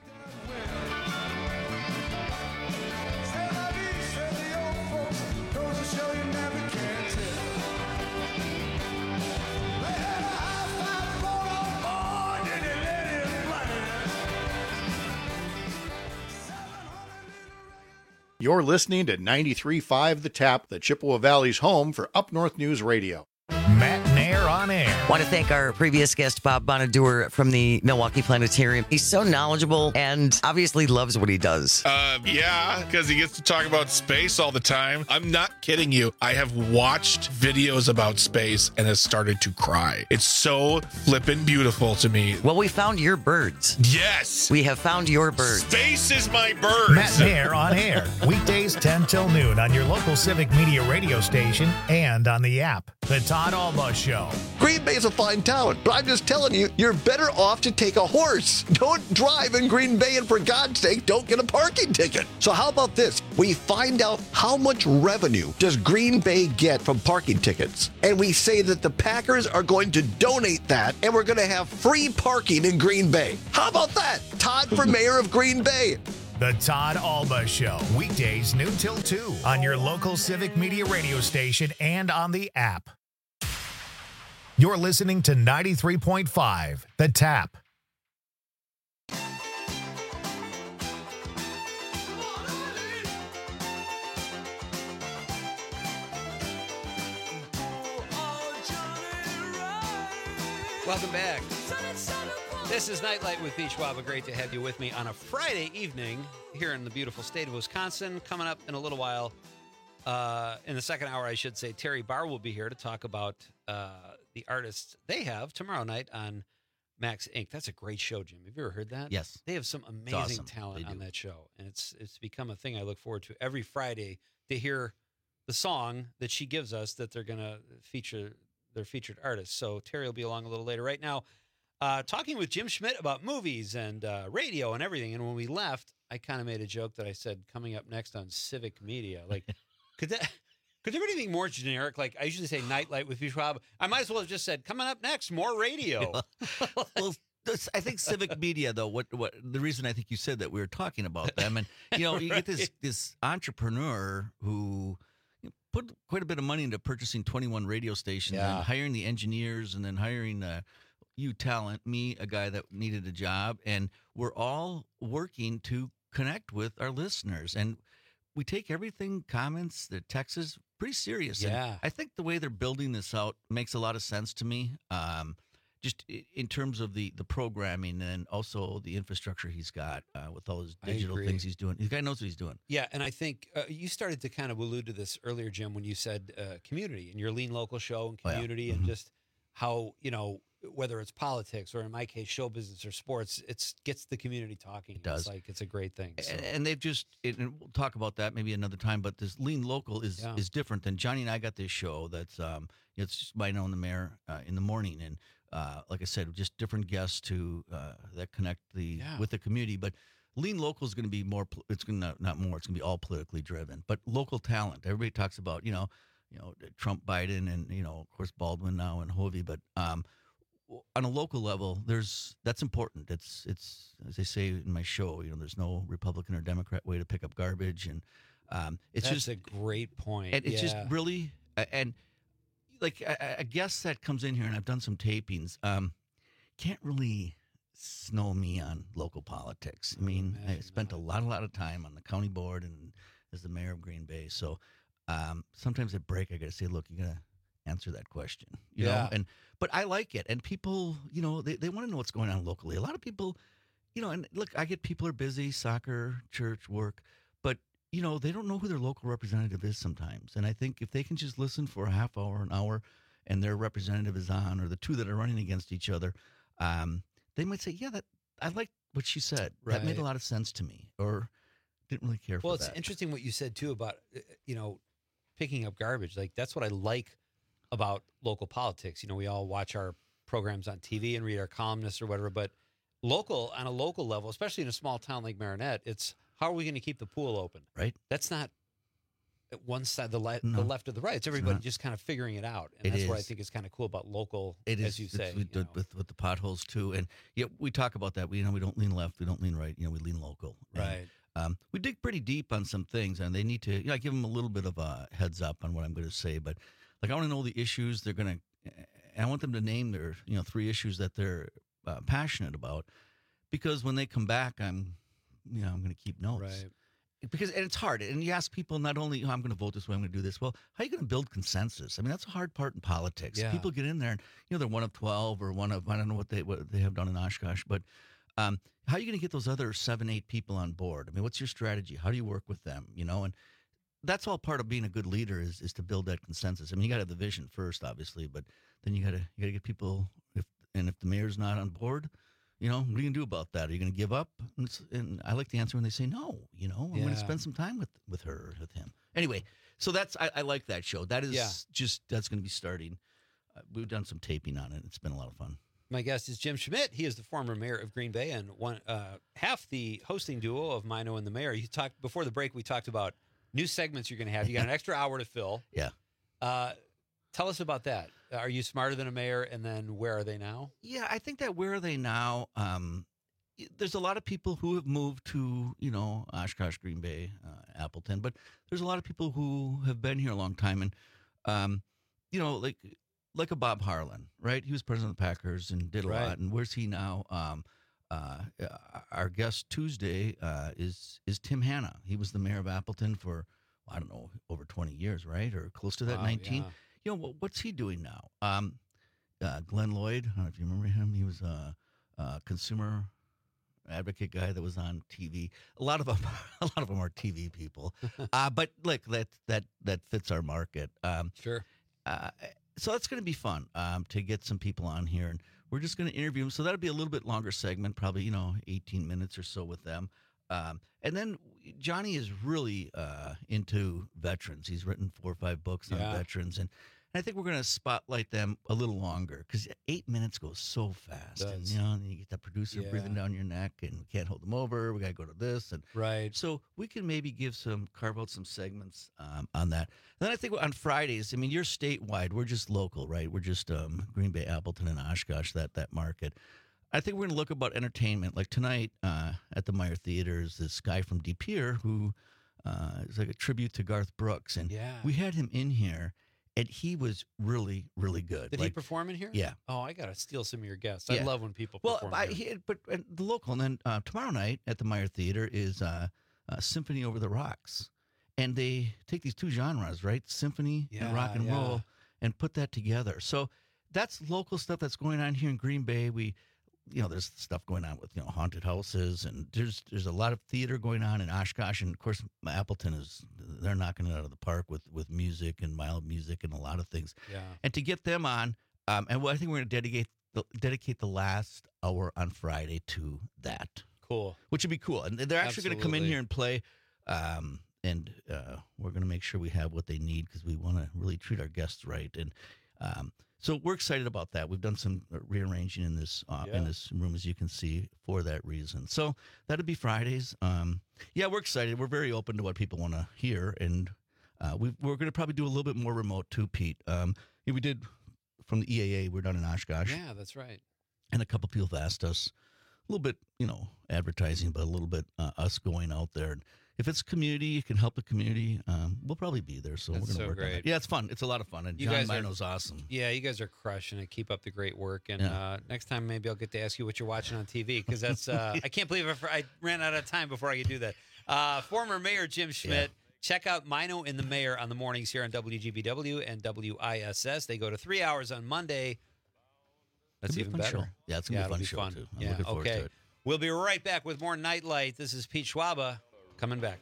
You're listening to 93.5 The Tap, the Chippewa Valley's home for Up North News Radio. Matt Nair on air. Want to thank our previous guest, Bob Bonadur from the Milwaukee Planetarium. He's so knowledgeable and obviously loves what he does. Yeah, because he gets to talk about space all the time. I'm not kidding you. I have watched videos about space and has started to cry. It's so flippin' beautiful to me. Well, we found your birds. Yes. We have found your birds. Space is my birds. Matt Nair on air. Weekdays 10 till noon on your local Civic Media radio station and on the app. The Todd Alba Show. Green Bay is a fine town, but I'm just telling you, you're better off to take a horse. Don't drive in Green Bay, and for God's sake, don't get a parking ticket. So how about this? We find out how much revenue does Green Bay get from parking tickets, and we say that the Packers are going to donate that, and we're going to have free parking in Green Bay. How about that? Todd for mayor of Green Bay. The Todd Alba Show. Weekdays noon till 2 on your local Civic Media radio station and on the app. You're listening to 93.5 The Tap. Welcome back. This is Nightlight with Pete Schwab. Great to have you with me on a Friday evening here in the beautiful state of Wisconsin. Coming up in a little while, in the second hour, I should say, Terry Barr will be here to talk about the artists they have tomorrow night on Max Inc. That's a great show, Jim. Have you ever heard that? Yes. They have some amazing talent on that show, and it's become a thing I look forward to every Friday to hear the song that she gives us that they're going to feature their featured artists. So Terry will be along a little later. Right now, talking with Jim Schmidt about movies and radio and everything. And when we left, I kind of made a joke that I said, coming up next on Civic Media. Like, could there be anything more generic? Like, I usually say Nightlight with Pete Schwab. I might as well have just said, coming up next, more radio. Well, I think Civic Media, though, what the reason I think you said that, we were talking about them. And, you get this entrepreneur who put quite a bit of money into purchasing 21 radio stations and hiring the engineers and then hiring you talent, me, a guy that needed a job. And we're all working to connect with our listeners. And we take everything, comments, the texts, pretty serious. Yeah. And I think the way they're building this out makes a lot of sense to me. Just in terms of the programming and also the infrastructure he's got with all his digital things he's doing. The guy knows what he's doing. Yeah, and I think you started to kind of allude to this earlier, Jim, when you said community and your Lean Local show and community and just how, whether it's politics or in my case, show business or sports, it gets the community talking. It does. It's a great thing. So. And they've and we'll talk about that maybe another time, but this Lean Local is different than Johnny and I got this show that's, it's just by knowing the mayor in the morning. And like I said, just different guests that connect with the community. But Lean Local is going to be more. It's going to not more. It's going to be all politically driven. But local talent. Everybody talks about Trump, Biden, and of course Baldwin now and Hovey. But on a local level, that's important. It's as they say in my show. There's no Republican or Democrat way to pick up garbage, and it's That's just a great point. And it's just really and. Like, I guess that comes in here, and I've done some tapings. Can't really snow me on local politics. I mean, I spent a lot of time on the county board and as the mayor of Green Bay. So sometimes at break, I got to say, look, you got to answer that question. You know? But I like it. And people, they want to know what's going on locally. A lot of people, and look, I get people are busy, soccer, church, work, but they don't know who their local representative is sometimes. And I think if they can just listen for a half hour, an hour, and their representative is on, or the two that are running against each other, they might say, I like what she said. Right. That made a lot of sense to me, or didn't really care for that. Well, it's interesting what you said, too, about, picking up garbage. Like, that's what I like about local politics. We all watch our programs on TV and read our columnists or whatever, but on a local level, especially in a small town like Marinette, it's, how are we going to keep the pool open? Right. That's not one side, the left or the right. It's everybody just kind of figuring it out. And that's what I think is kind of cool about local, as you say. With the potholes, too. And we talk about that. We don't lean left. We don't lean right. We lean local. Right. And, we dig pretty deep on some things, and they need to, I give them a little bit of a heads up on what I'm going to say. But, I want to know the issues they're going to, and I want them to name their, 3 issues that they're passionate about. Because when they come back, I'm going to keep notes. Right. and it's hard. And you ask people not only, I'm going to vote this way, I'm going to do this. Well, how are you going to build consensus? I mean, that's a hard part in politics. Yeah. People get in there and, they're one of 12 or one of, I don't know what they have done in Oshkosh, but how are you going to get those other 7, 8 people on board? I mean, what's your strategy? How do you work with them? And that's all part of being a good leader is to build that consensus. I mean, you got to have the vision first, obviously, but then you got to get people. If the mayor's not on board, what are you gonna do about that? Are you gonna give up? And I like the answer when they say no. I'm going to spend some time with her, with him. Anyway, so that's I like that show. That is that's going to be starting. We've done some taping on it. It's been a lot of fun. My guest is Jim Schmidt. He is the former mayor of Green Bay and half the hosting duo of Mino and the Mayor. You talked before the break. We talked about new segments you're going to have. You got an extra hour to fill. Yeah. Tell us about that. Are you smarter than a mayor? And then where are they now? Yeah, I think that where are they now? There's a lot of people who have moved to, Oshkosh, Green Bay, Appleton, but there's a lot of people who have been here a long time. And, like a Bob Harlan, right? He was president of the Packers and did a lot. And where's he now? Our guest Tuesday is Tim Hanna. He was the mayor of Appleton for, I don't know, over 20 years, right? Or close to that, 19. Yeah. What's he doing now? Glenn Lloyd, I don't know if you remember him. He was a consumer advocate guy that was on TV. A lot of them are TV people. But look, that fits our market. Sure. So that's going to be fun to get some people on here, and we're just going to interview them. So that'll be a little bit longer segment, probably 18 minutes or so with them. And then Johnny is really into veterans. He's written 4 or 5 books on veterans, and I think we're going to spotlight them a little longer because 8 minutes goes so fast. And, you get that producer breathing down your neck, and we can't hold them over. We got to go to this, and so we can maybe carve out some segments on that. And then I think on Fridays, I mean, you're statewide. We're just local, right? We're just Green Bay, Appleton, and Oshkosh, that market. I think we're going to look about entertainment. Like tonight at the Meyer Theater is this guy from De Pere who is like a tribute to Garth Brooks. And we had him in here, and he was really, really good. Did he perform in here? Yeah. Oh, I got to steal some of your guests. I love when people perform here. But the local. And then tomorrow night at the Meyer Theater is Symphony Over the Rocks. And they take these 2 genres, right? Symphony and rock and roll, and put that together. So that's local stuff that's going on here in Green Bay. There's stuff going on with, haunted houses, and there's a lot of theater going on in Oshkosh, and of course Appleton they're knocking it out of the park with music and mild music and a lot of things. Yeah. And to get them on, I think we're going to dedicate the last hour on Friday to that. Cool. Which would be cool, and they're actually going to come in here and play, and we're going to make sure we have what they need because we want to really treat our guests right. And so we're excited about that. We've done some rearranging in this room, as you can see, for that reason. So that'll be Fridays. We're excited. We're very open to what people want to hear, and we're going to probably do a little bit more remote too, Pete. We did from the EAA. We're down in Oshkosh. Yeah, that's right. And a couple people have asked us a little bit, advertising, but a little bit us going out there. And if it's community, it can help the community. We'll probably be there, so we're going to work on it. Yeah, it's fun. It's a lot of fun, and John Mino's awesome. Yeah, you guys are crushing it. Keep up the great work, and next time maybe I'll get to ask you what you're watching on TV because that's I can't believe I ran out of time before I could do that. Former Mayor Jim Schmidt. Yeah. Check out Mino and the Mayor on the mornings here on WGBW and WISS. They go to 3 hours on Monday. That's even better. Show. Yeah, it's going to be a fun show, too. I'm looking forward to it. We'll be right back with more Nightlight. This is Pete Schwaba coming back.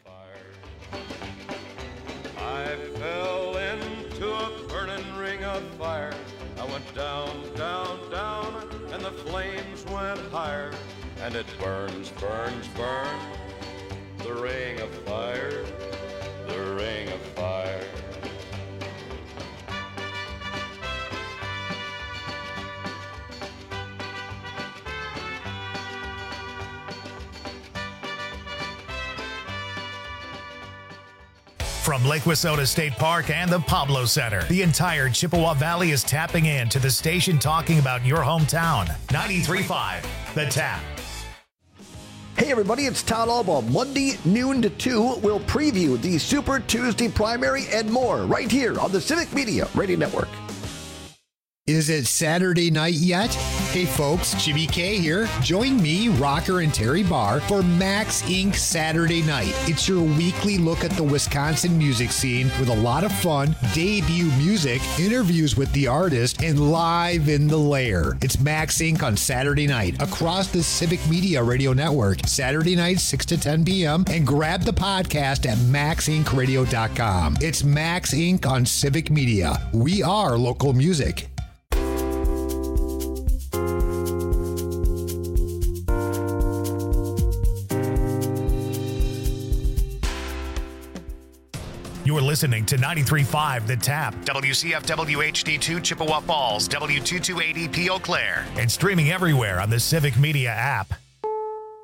I fell into a burning ring of fire. I went down, down, down, and the flames went higher. And it burns, burns, burns, the ring of fire, the ring of fire. From Lake Wissota State Park and the Pablo Center, the entire Chippewa Valley is tapping in to the station talking about your hometown. 93.5, The Tap. Hey everybody, it's Todd Albaugh. Monday, noon to 2, we'll preview the Super Tuesday primary and more right here on the Civic Media Radio Network. Is it Saturday night yet? Hey folks, Jimmy K here. Join me, Rocker, and Terry Barr for Max Inc. Saturday Night. It's your weekly look at the Wisconsin music scene with a lot of fun, debut music, interviews with the artist, and live in the lair. It's Max Inc. on Saturday night across the Civic Media Radio Network, Saturday night 6 to 10 p.m. and grab the podcast at maxincradio.com. It's Max Inc. on Civic Media. We are local music. You're listening to 93.5 The Tap, WCFW HD2 Chippewa Falls, W2280 Eau Claire, and streaming everywhere on the Civic Media app.